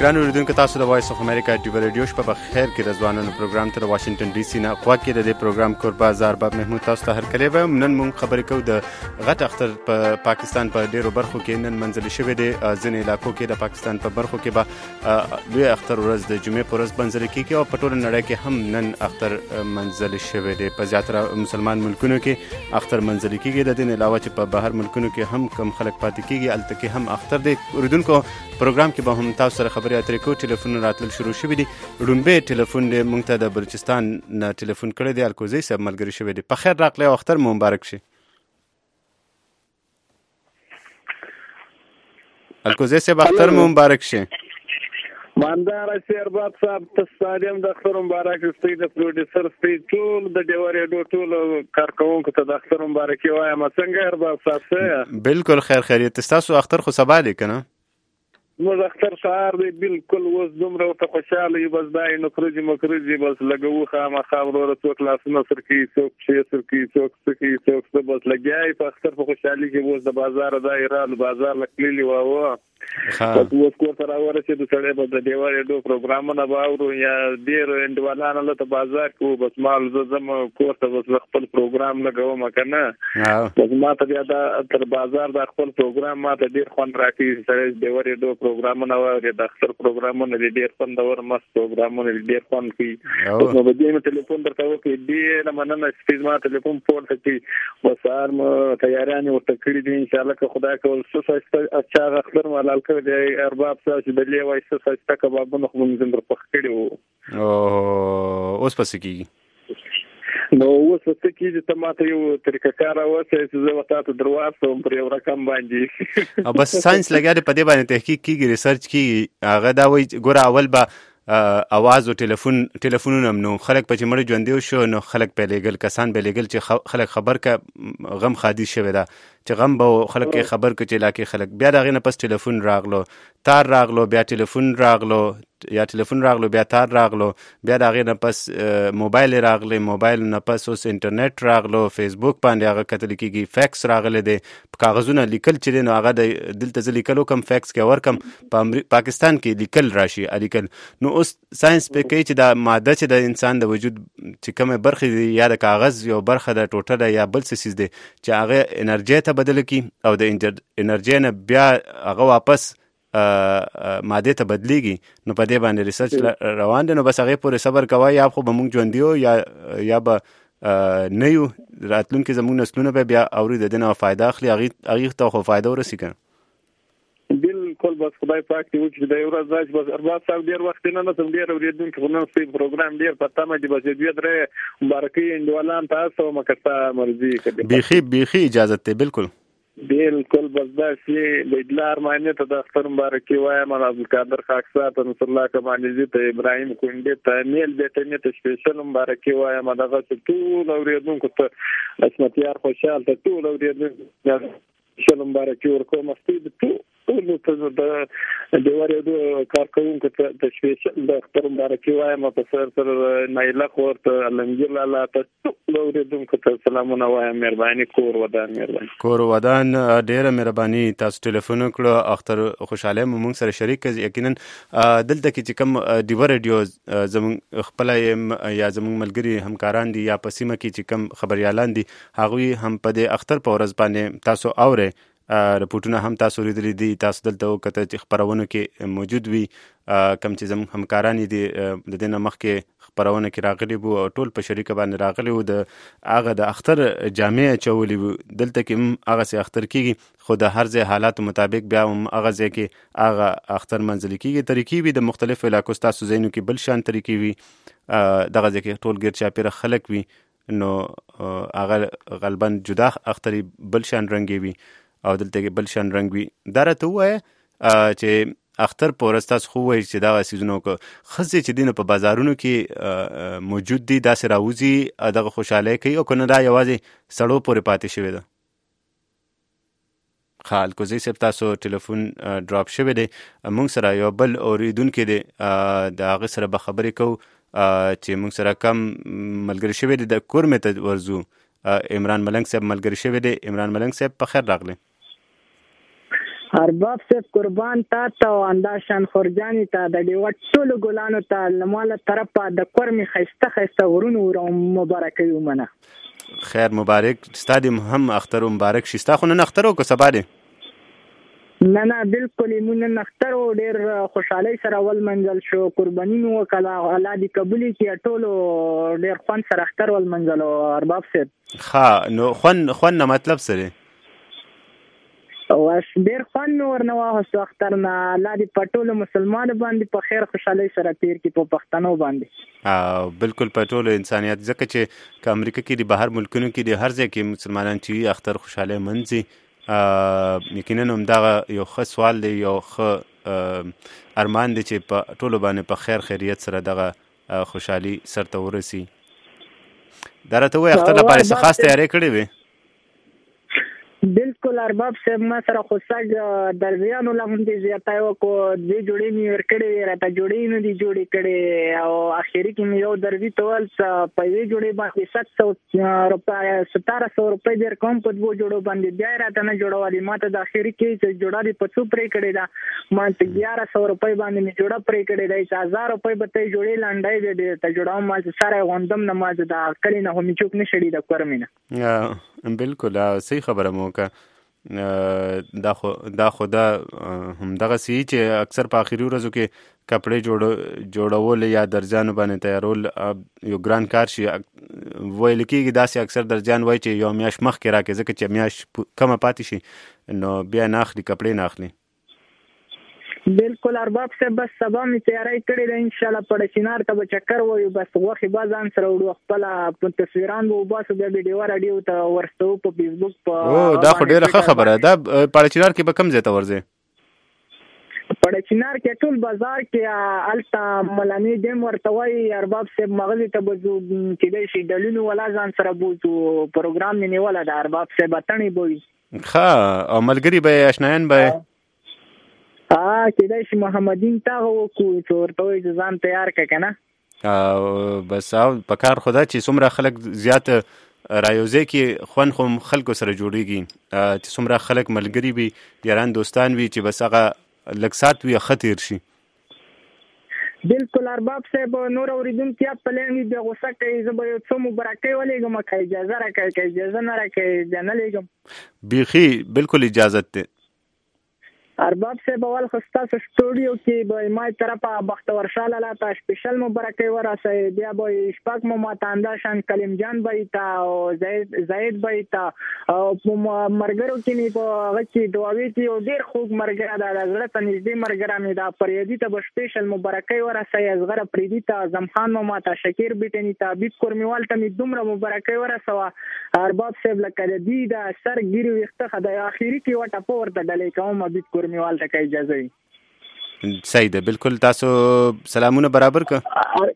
ګران اوریدونکو تاسو د وایس اف امریکا ډیو رادیو شپه په خیر کې د ځوانانو پروګرام ته د واشنگټن ډي سي نه خوا کې د دې پروګرام کوربه زارباب محمود تاسو ته هر کله و نن مونږ خبرې کوو د غټ اختر په پاکستان په ډیرو برخو کې نن منځلي شوی دی ځینې علاقو کې د پاکستان په برخو کې به لوی اختر ورځ د جمعې پر ورځ منځلي کیږي او په ټوله نړۍ کې هم نن اختر منځلي شوی دی په زیاتره مسلمان ملکونو کې اختر منځلي کیږي د دې علاوه چې په بهر ملکونو کې هم کم خلک پاتې کیږي الته کې هم اختر دی اوریدونکو پروګرام کې به هم تاسو سره خبرې اترې کوو ټلیفون راتلل شروع شوي دي لومبه ټلیفون دی مونږ ته د بلوچستان نه ټلیفون کړی دی الکوزی صاحب ملګری شوی دی په خیر راغلی او اختر مو مبارک شي الکوزی صاحب اختر مو مبارک شي ماندار شیرباب صاحب تستادیم د اختر مبارک ستې د پروډوسر ستې ټول د ډیواري ټول کارکونکو ته د اختر مبارک وایم څنګه هرباب صاحب څه بالکل خیر خیریت تاسو اختر خو سبا دی کنه موږ اختر سهار دی بالکل اوس دومره ته خوشاله یو بس دای نو خرج مخرج بس لګو خامخا وروره څوک لاسونه سر کې څوک شي سر کې څوک سکی څوک څه بس لګیای په اختر په خوشحالي کې اوس د بازار دایره بازار لکلی و اوس کو تر اوره چې د سړی په د دیوالي ډو پروګرامونه باورو یا ډیر انډوالانه له بازار کو بس مال زم کوته بس خپل پروګرام لګوم کنه بس ما ته بیا تر بازار د خپل پروګرام ما ته ډیر خوان راکې سړی دیوالي ډو پروګرامونه او د اختر پروګرامونه ډیر خوندور مست پروګرامونه ډیر خوان کوي نو به دې ټلیفون درته وکړي ډیر مننه چې ما ټلیفون پورته کړي وسار مو تیاریان ورته کړی دي ان شاء الله که خدای کول څه اچھا اختر مال کړی ارباب صاحب چې د لیوای څه کبابونه خو موږ زندر پخ کړی او اوس پس کیږي نو اوس څه کیږي ته ماته یو طریقه کار اوسه چې زه وتا ته دروازه پر یو رقم باندې او بس ساينس لګاده په دې باندې تحقیق کیږي ریسرچ کیږي هغه دا وایي ګوره اول به اواز او ټلیفونونه نو خلک په چمړ ژوندې شو نو خلک په لګل کسان به لګل چې خلک خبر کا غم خادي شوی دا چې غم به خلک خبر ک چې لاکه خلک بیا دغه نه پس ټلیفون راغلو تار راغلو بیا ټلیفون راغلو یا ټلیفون راغلو بیا تار راغلو بیا دغه نه پس موبایل راغلی موبایل نه پس اوس انټرنیټ راغلو فیسبوک باندې هغه کتل کیږي فیکس راغلی دی کاغذونه لیکل چې نو هغه دلته لیکلو کم فیکس کې ورکم په پاکستان کې لیکل راشي الیکل نو اوس ساينس په کې چې د ماده چې د انسان د وجود چې کومه برخه دی یا د کاغذ یو برخه د ټوټه ده یا بل څه چیز دی چې هغه انرژي ته بدل کی او د انرژي نه بیا هغه واپس ماده ته بدلیږي نو په دې باندې ریسرچ روان دي نو بس هغه پورې صبر کوي یا خو به موږ ژوندیو یا به نه یو راتلونکي زموږ نسلونه به بیا اوري د دنه فائدہ اخلي هغه ته خو فائدہ ورسي کنه بالکل بس خدای پاک دې وکړي د یو ورځ راځي بس ارباب صاحب ډیر وخت نه تم ډیر اوریدونکو خو نن سي پروګرام ډیر پته مې بس دې درې مبارکي اندوالان تاسو مکتا مرزي کړي بيخي اجازه ته بالکل بس دا چې د ادلار معنی ته د اختر مبارکي وایم عبدالقادر خاکسات نصر الله کمالزي ته ابراهيم کونډه ته نیل بیٹنه ته سپیشل مبارکي وایم دغه ټول اوریدونکو ته اسمتيار خوشحال ته ټول اوریدونکو سلام مبارکي ورکوم ستې ټول ته د دیواري د کارکونکو ته د سپیشل د اختر مبارکي وایم په سر سره نایله خورت علمگیر الله ته ټول اوریدونکو ته سلامونه وایم مهرباني کور ودان ډیره مهرباني تاسو ټلیفون کړو اختر خوشاله مونږ سره شریک یقینا دلته کې چې کوم ډیو رادیو زمون خپل یا زمون ملګری همکاران دي یا پسیمه کې چې کوم خبريالان دي هغه هم په د اختر په ورځ باندې تاسو اوره رپورټونه هم تاسو لیدلي دي تاسو دلته وکړه چې خبرونه کې موجود وي کم چې زموږ همکاران دي د دینه مخ کې خبرونه کې راغلي وو او ټول په شریک باندې راغلي وو د هغه د اختر جامع چولې وو دلته کې هغه سي اختر کېږي خو د هر ځای حالات مطابق بیا هم هغه ځای کې هغه اختر منځلي کېږي طریقې وي د مختلفو علاقو تاسو زینو کې بل شان طریقې وي دغه ځای کې ټول ګر چاپیره خلک وي نو هغه غالبا جدا اختر بل شان رنگي وي او دلته کې بل شان رنگ وي دا راته وایي چې اختر پورس تاسو خو وایي چې دا سيزونو کو خزه چې دینه په بازارونو کې موجود دي دا سره راوځي دغه خوشاله کوي او کنه دا یوازې سړو پورې پاتې شوی ده خالکو زی سپ تاسو ټلیفون ډراپ شوی دی موږ سره یو بل اوریدونکو دی دا هغه سره به خبرې کوو چې موږ سره کم ملګری شوی دی د کور مې ته ورزو عمران ملنګ صاحب ملګری شوی دی عمران ملنګ صاحب په خیر راغلی ارباب صاحب قربان تا او انداشان خورجانی ته د ډیوه ټولو ګلانو ته لماله طرفه د کورمي خسته ورونو ور مبارک یومنه. خیر مبارک ستادیم هم اختر مبارک شي. ستا خو نن اختر او که سبا دی؟ نه بالکل مون نن اختر او ډیر خوشحالي سره ول منځل شو. قرباني مو وکړه، الله دې قبول کړي. ټولو ډیر خوند سره اختر ول منځل ارباب صاحب. ها نو خوند نه مطلب سره واش ډیر خوند ورنه واهسته اختر نه. الله دې په ټولو مسلمانانو باندې په خیر خوشحالي سره تیر کړي، په پښتنو باندې. بالکل په ټولو انسانیت، ځکه چې که امریکا کې د بهر ملکونو کې د هر ځای کې مسلمانان چې اختر خوشحالي منځي، یقینا همدغه یو ښه سوال دی، یو ښه ارمان دی چې په ټولو باندې په خیر خیریت سره دغه خوشحالي سرته ورسي. دا راته وایي اختر لپاره څه خاص تیاری کړې وې؟ بالکل ارباب صاحب ما سره خو سږ درزیانو لمونځ زیاتی وکړو. دې جوړې مې ورکړې، راته جوړې نه دي جوړې کړې، او اخري کې مې یو درزي ته وویل په یوې جوړې باندې 700 روپۍ 1700 روپۍ درکوم په دوو جوړو باندې. بیا یې راته نه جوړولې. ما ته د اخري کې چې جوړه دې په څو پرې کړې ده، ما ته 1100 روپۍ باندې مې جوړه پرې کړې ده. 1000 روپۍ به ته جوړې لاندې دې ته جوړوم. ما چې سره غوندم نه، ما چې د کلی نه هم چوک نه شړې د کورمینه. بالکل صحیح خبره مو وکړه. دا خو همدغه سی چې اکثر په اخري ورځو کې کپړې جوړول یا درځانو باندې تیارول یو ګران کار شي. ویل کېږي داسې اکثر درځان وایي چې یو میاشت مخکې راکړي، ځکه چې میاشت کمه پاتې شي نو بیا نه اخلي، کپړې نه اخلي. بالکل ارباب صاحب بس سبا می تیاری کړی ده، ان شاء الله پړ چینار ته به چکر وایو. بس غوښې بازان سره وړو، خپل په تصویران به وباسو، بیا ویډیو راډیو ته ورستو په فیسبوک په. دا خو ډیره ښه خبره ده. پړ چینار کې به کوم ځای ته ورځې؟ پړ چینار کې ټول بازار کې الته ملامي ډیم ورته وایي ارباب صاحب. مغزي ته به ځو، کېدای شي ډلونو ولا ځان سره بوځو. پروګرام مې نیولی ده ارباب صاحب، اتڼې به وي. ښه، او ملګري به اشنایان به کېدای شي محمدین ته وکړو چې ورته وایي چې ځان تیار کړه که نه. بس په کار خو دا چې څومره خلک زیات رایوځای کې خوند خو خلکو سره جوړېږي، چې څومره خلک ملګري وي، یاران دوستان وي، چې بس هغه لږ ساعت وي ښه تېر شي. بالکل ارباب صاحب نور اوریدونکي په لین وي بیا غوسه کوي. زه به یو څه مبارکۍ ولېږم، که اجازه راکوي، که اجازه نه راکوي بیا نه لېږم. بیخي بالکل اجازت دی ارباب صاحب. اول خو ستاسو سټوډیو کې به ما طرفه بختور شاه لاله ته سپیشل مبارکۍ ورسوي. بیا به شپږ مو ماته انداشان کلیم جان به یې ته او زید به یې ته، او په ملګرو کې مې په هغه کې دعاوې کې یو ډېر خوږ ملګری ده، د زړه ته نږدې ملګری مې ده. پریدي ته به سپیشل مبارکۍ ورسوي، اصغره پریدي ته، اعظم خان ماما ته، شکیر بیټني ته، حبیب کورمیوال ته مې دومره مبارکۍ ورسوه ارباب صاحب. لکه د دې د سر ګیري ویښته د اخري کې یوه ټپه ورته ډلې کوم حبیب کورمیوال ته، که اجازه وي. صحیح ده، بالکل. تاسو سلامونه برابر که؟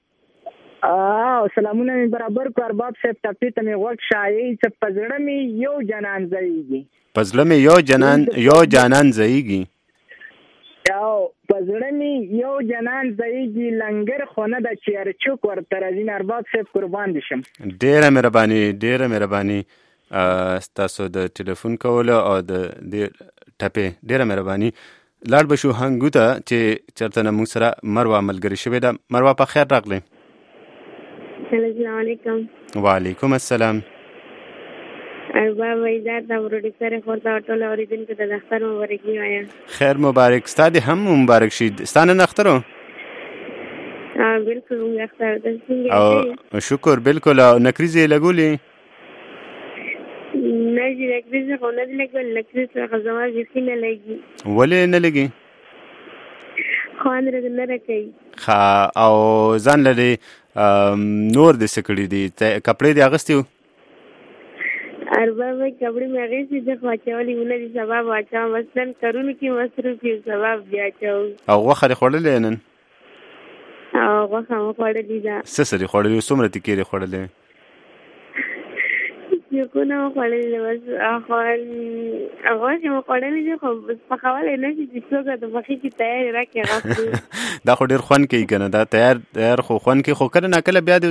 سلامونه مې برابر که ارباب صاحب. ټپې ته مې غوږ شایي چې په زړه مې یو جنان ځایږي، په زړه مې یو جانان ځایږي، او په زړه مې یو جنان ځایږي. لنګر خو نه ده چې ارچوک ورته راځي. ارباب صاحب قربان دي شم. ډېره مهرباني ستاسو د ټلیفون کولو او د ټپې، ډېره مهرباني. لاړ به شو هنګو ته چې چېرته نه موږ سره مروه ملګرې شوې ده. مروه په خیر راغلی. السلام علیکم. وعلیکم السلام. ارباب وایي دا پروډوسر خور ته ټول اورېدونکو ته د اختر مبارکي وایم. خیر مبارک. ستا دې هم مبارک شي. ستا نن اختر و؟ بالکل موږ اختر ده. او شکر. بالکل. او نکریزې یې لګولې؟ نه جي نکریزې خو نه دي لګولې. نکریز څخه زما بیخي نه لګي. ولې نه لګي؟ خوند راته نه راکوي. ښه. او ځان لرې نور دې څه کړي دي؟ کپړې دې اغوستې وو؟ ارباب وایي کپړې مې اخېستې دي خو اچولې ونه دي. سبا به اچوم. مثلاً کارونو کې مصروف یم، سبا بیا اچوم. او غوښه دې خوړلې نن؟ غوښه مو خوړلې ده. څه سره خوړلې؟ څومره تکې دې خوړلې؟ شکونه خوړلې بس هغه چې مو خوړلې دي خو بس پخولی نه شي چې څوک د پخې کې تیار راکړي هغه دا خو ډېر خوند کوي که نه دا تیار خو خوند کوي خو کله نه کله بیا د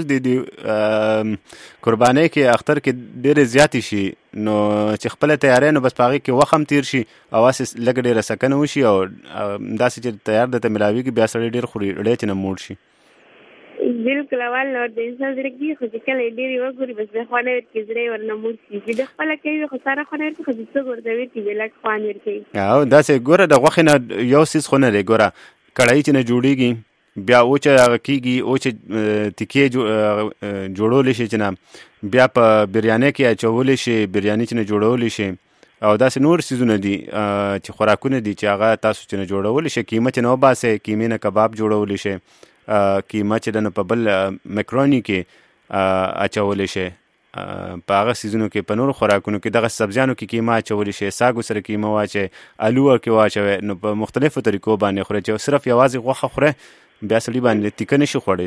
قربانۍ کې اختر کې ډېرې زیاتې شي نو چې خپله تیاری نو بس په هغې کې وخت هم تېر شي او هسې لږ ډېره سکنه وشي او داسې چې تیار درته میلاویږي بیا سړی ډېر خوري ډېر چې نه موړ شي بالکل اول نو د انسان زړه کې خو چې کله ډېرې وګوري بس د خوند ورکړي زړه یې ورنه موړ شي چې د خپله کوي خو ساره خوند ورکړي خو چې څوک ورته ورکړي بې لږ خوند ورکوي او داسې ګوره د غوښې نه یو څیز خو نه دی ګوره کړایي چې نه جوړېږي بیا اوچه هغه کېږي اوچه تکې جوړولی شي چې نه بیا په بریانۍ کې اچولی شي بریاني چې نه جوړولی شي او داسې نور څیزونه دي چې خوراکونه دي چې هغه تاسو چې نه جوړولی شي قیمه چې نه وباسئ قیمې نه کباب جوړولی شي قیمه چې دنه په بل مکروني کې اچولی شي په هغه سیزونو کې په نورو خوراکونو کې دغه سبزیانو کې قیمه اچولی شي ساګو سره قیمه واچوئ الو ورکې واچوئ نو په مختلفو طریقو باندې خورئ چې صرف یوازې غوښه خوره بیا سړي باندې تیکه نشي خوړی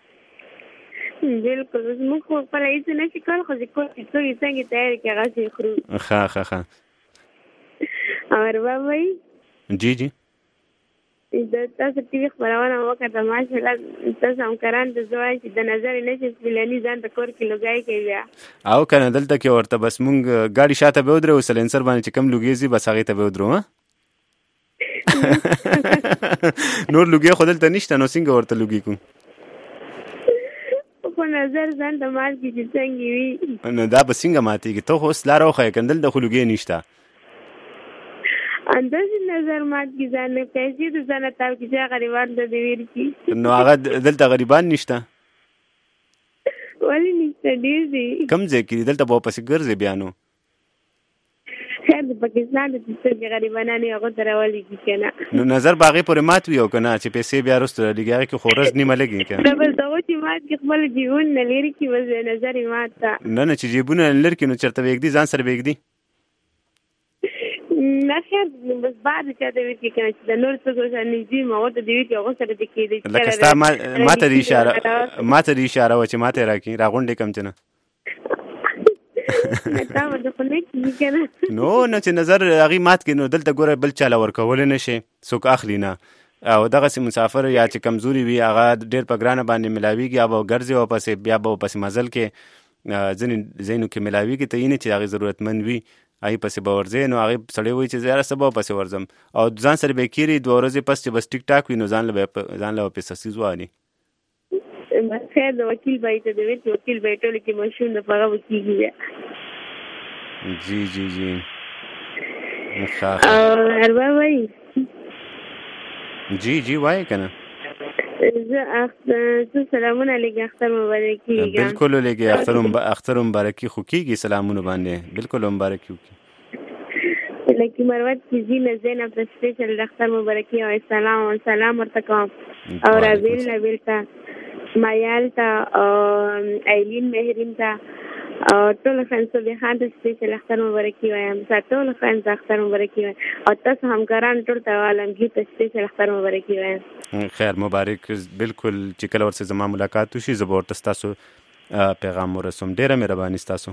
بالکل موږ خو خپله هېڅ نشي کولی خو چې کور کې څوک یې څنګه تیار کړي هغسې یې خورو ښه ارباب وایي جی د تاسو ټي وي خپرونه وکړه ماشاءالله تاسو همکاران ته زه وایم چې د نظر نشي فلاني ځان ته کور کې لوګی کوي بیا او که نه دلته کې ورته بس مونږ ګاډي شاته به ودرو سلنسر باندې چې کم لوګي ځي بس هغې ته به ودرو نور لوګي خو دلته نشته نو څنګه ورته لوګي کوو خو نظر ځان ته مات کړي چې څنګه وي نو دا به څنګه ماتېږي ته خو اوس لاره وښیه که نه دلته خو لوګي نشته اندازې نظر مات کی ځان نه پیسې د ځان تاو کی چې غریبان د دې ویر کی نو هغه دلته غریبان نشته ولی نشته ډیر دي کم ځای کې دلته به پسې ګرځي بیا نو خیر د پاکستان د څه غریبانو هغه درولي کی کنه نو نظر باغې پورې مات وي او کنه چې پیسې بیا وروسته لګي هغه کې خورز نیمه لګي کنه دا بل دغه چې مات کی خپل جیون نه لري کی وز نظر مات نه چې جیبونه لر کې نو چرته وګدي ځان سره وګدي نه خیر بس بعد چې دا وی کې کنه چې د نور څه ګوښه نږدې مو ته دی چې هغه سره د کې دي لکه ستا ماته دی اشاره و چې ماته راکې راغونډې کم چې نه نو چې نظر هغې مات کې نو دلته ګوره بل چاله ورکولی نه شي څوک اخلي نه او دغسې مسافر یا چې کمزوري وي هغه ډېر په ګرانه باندې ملاویږي یا به ګرځي ورپسې بیا به ورپسې مزل کې ځینې ځایونو کې ملاویږي ته یې نه چې هغې ضرورتمند وي هغې پسې به ورځې نو هغې سړی وایي چې زه یاره څه به ورپسې ورځم او ځان سره به یې کېري 2 ورځې پس چې بس ټیک ټاک وي نو ځان له به پیسه سیز والي خیر د وکیل به یې ته د ویل چې وکیل به یې ټولو کې مشهور د هغه به کېږي بیا جی ارباب وایي جی وایي که نه زه سلامونه لږ اختر مبارکي بالکل لږ اختر مبارکي خو کېږي سلامونه باندې بالکل مبارکي وکړي لکه مروت کې زینه زینب ته سپیشل اختر مبارکي او سلام ورته کوم او رابیل نبیل ته مایال ته ایلین مهرین ته ټول خانسوبي خان ته سپیشل اختر مبارکي وایم ټول خان ته اختر مبارکي وایم او تاسو همکاران ټول ته عالمګیر ته سپیشل اختر مبارکي وایم خیر مبارک بالکل چې کله ورسره زما ملاقات وشي زه به ورته ستاسو پیغام ورسوم ډېره مهرباني ستاسو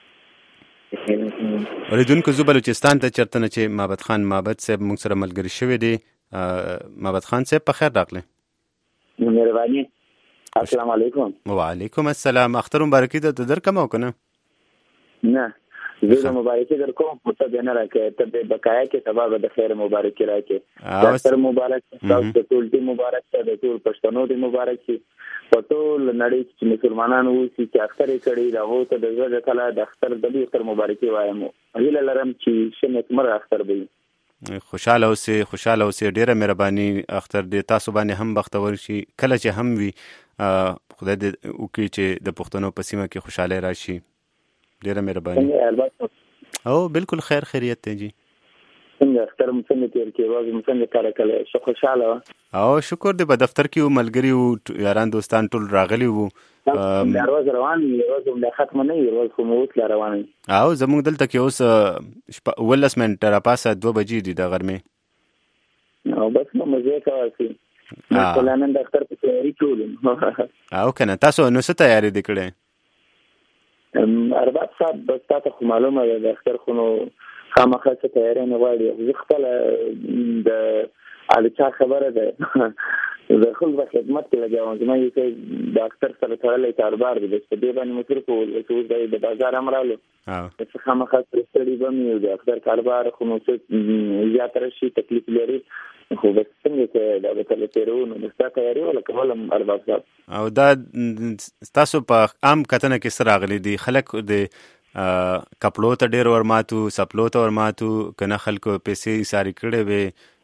اوریدونکو زه بلوچستان ته چېرته نه چې مابد خان مابد صاحب موږ سره ملګري شوی دی مابد خان صاحب په خیر راغلی مهرباني السلام علیکم وعلیکم السلام اختر مبارکي ته درکم او که نه نه زه مبارکي در کوم خو ته نه راکې ته به بقایا کې سبا به د خیر مبارکي راکې اختر مبارک تاسو ته ټول دې مبارک شه د ټول پښتنو دې مبارک شي په ټول نړۍ کې مسلمانانو اوسي چې اختر یې کړي د هغو ته د زړه کله د اختر د دې اختر مبارکي وایم هیله لرم چې ښه نیکمرغه اختر به وي خوشحاله اوسئ ډېره مهرباني اختر دې تاسو باندې هم بختور شي کله چې هم وي خدای دې وکړي چې د پښتنو په سیمه کې خوشحالي راشي ډېره مهرباني او بالکل خیریت دی جی څنګه اختر مو څنګه تیر کې ورځ مو څنګه کار کړی خوشاله او شکر دې په دفتر کې ملګري وو یاران دوستان ټول راغلي وو روز روان هم د ختم نه روز خو مو وتل روان او زموږ دلته کې اوس 15 منټه را پاسه 2 بجې دي د غرمې او بس نو مزه کوي پلانن د اختر په تیاری کولم او کنه تاسو نو څه تیاری وکړئ ارباب صاحب بس تاسو معلومه ده د اختر خو نو خامخا څه تیاری نه غواړي زه خپل د الچا خبره ده زه خپل په خدمت کې لګاوم چې ما یې د اختر سره تړلې کاروبار دی په دې باندې متر کوو چې د بازار امرالو چې خامخا ستړي به مې د اختر کاروبار خو نو څه زیاتره شي تکلیف لري خو بس څنګه چې دا به تل تیرونو د تیاری ولا کولم ارباب صاحب او دا تاسو په عام کتنه کې سره غلي دي خلک د کپلو ته ډیر ورماتو سپلو ته ورماتو کنه خلکو پیسې ساری کړي وي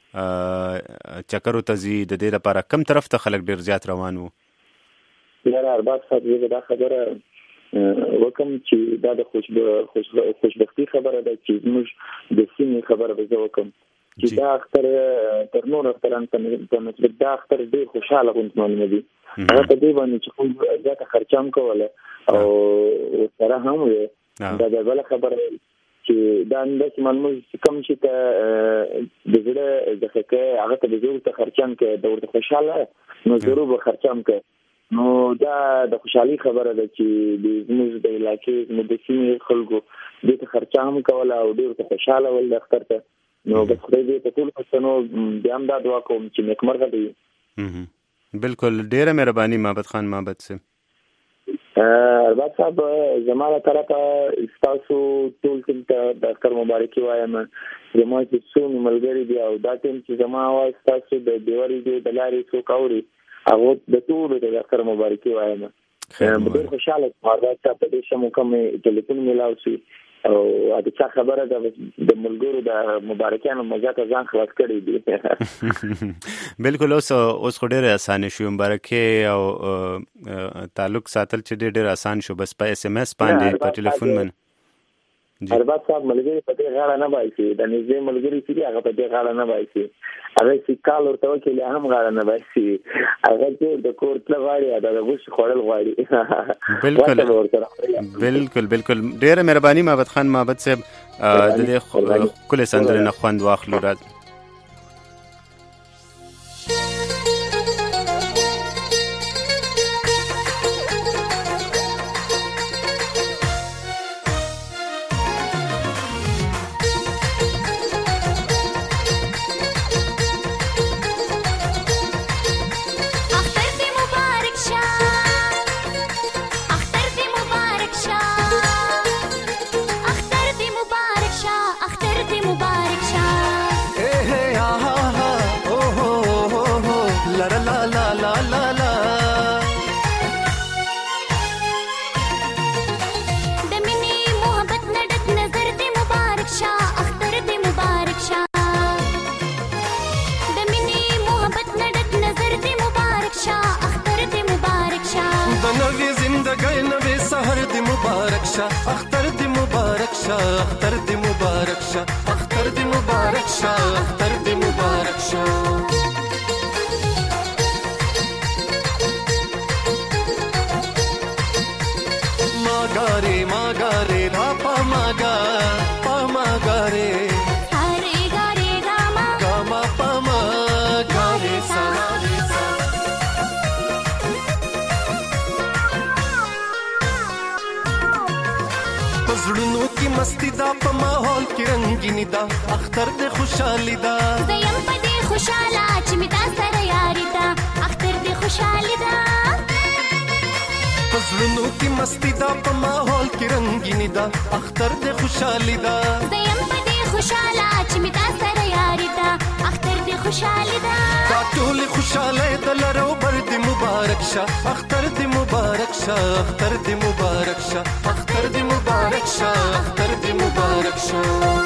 چکرو ته زی د دې لپاره کم طرف ته خلک ډیر زیات روان وو یاره ارباب صاحب دا خبره وکم چې دا د خوشبختی خبره ده چې موږ د سیمې خبره به وکم چې دا اختر تر نور اختران په نسبت دا اختر ډیر خوشاله غونډونه دي هغه په دې باندې چې خو زیاته خرچام کوله او سره هم وي دا د بل خبره چې دا انداز معلومه کوم چې ته د زړه د خکه هغه ته د زړه خرچام کې د ورته خوشاله نو ضرور خرچام کې نو دا د خوشحالي خبره ده چې د زموږ د علاقې زموږ د سیمې خلکو دې ته خرچام کوله او ډیر خوشاله ول د اختر ته نو بس خدای دې ته ټول پښتنو بیا هم دا دعا کوم چې نیکمرغه دي بالکل ډیره مهرباني محمد خان محمد سے ارباب صاحب زماره طرفه تاسو ټول ته د اختر مبارکي وایم زموږ چې څو ملګری دي او دا ټیم چې زما وايي تاسو د دیوالي د لارې څو کاوري هغه د ټول د اختر مبارکي وایم ډېر خوشاله ارباب صاحب په دې شمو کوم ټلیفون ملاو شي او د چا خبره ده د ملګرو د مبارکانو مزه ځان خلاص کړی دی بالکل اوس خو ډېر اسانه شو مبارکي او تعلق ساتل چې ډېر اسان شو بس په اس ام اس باندې په ټلیفون باندې ارباب صاحب ملګری په دې غاړه نه بایسي د نږدې ملګری چې هغه په دې غاړه نه بایسي هغه چې کال ورته وکړي هم غاړه نه بایسي هغه چې د کور تل غواړي دا د غوښ خوړل غواړي بالکل ډېر مهرباني محمد خان محمد صاحب د دې کله سندره نه خوند واخلو راځي اختر دی مبارک شاه اختر دی مبارک شاه اختر دی مبارک شاه اختر دی مبارک شاه ماګاره ماګاره را پماګا پماګاره هره ګاره ګاما ګاما پماګاره سلام زړونو کې مستی دا په ماحول کې رنگینی دا اختر دې خوشحالي دا زیم په دې خوشاله چې می تا سره یاري دا اختر دې خوشحالي دا زړونو کې مستی دا په ماحول کې رنگینی دا اختر دې خوشحالي دا زیم په دې خوشاله چې می تا سره یاري دا اختر دې خوشحالي دا ټول خوشاله دلرو بر دې مبارک شه اختر دې مبارک شه اختر دې مبارک شه اختر دې مبارک شه اختر دې مبارک شه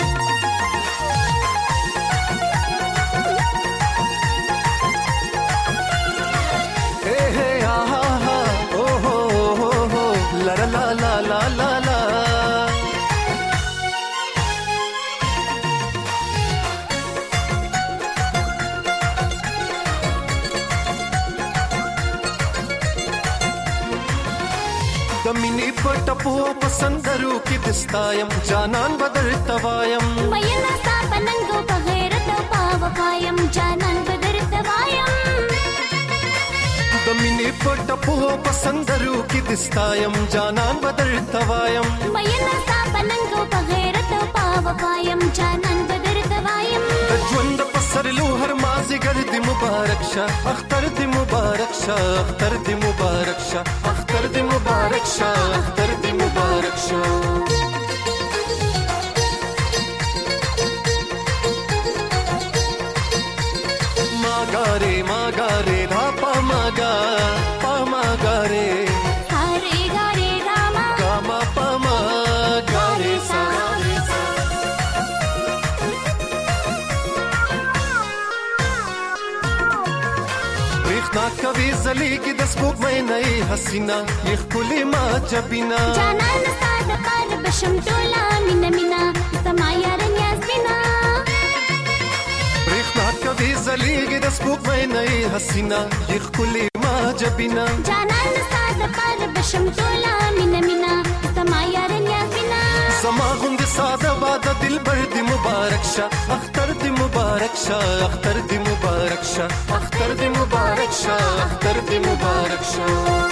د مینې په ټپو پسندرو کې دستایم جانان بدر توایم مېنا تا پننګو په غیرت او په وفایم جانان بدر توایم د مینې پټ په پسندرو کې دستایم جانان بدر توایم مېنا تا پننګو په غیرت په وفایم جانان بدر توایم د ژوند په سرلو هر مازیګر دی مبارک شه اختر دی مبارک شه اختر دی مبارک شه اختر دی مبارک شه اختر دی مبارک شه ماگاره دھا پا ماگاره سارے گارے راما گاما پا ماگاره سا ریخنا کوي زلیگی دس بوک میں نئی حسینا یخ کلی ما جبینا جانان ساد پار بشم ټولا مینا مینا سما یارن یاسینا کوي زلیگی د سپوږ مې نه حسینا یخ کلی ما جبینا جانان ساد پر بشم ټولا مینا مینا سما یارن یاسینا سما غوند ساده واده دلبر دی مبارک شه اختر دی مبارک شه اختر دی مبارک شه اختر دی مبارک شه اختر دی مبارک شه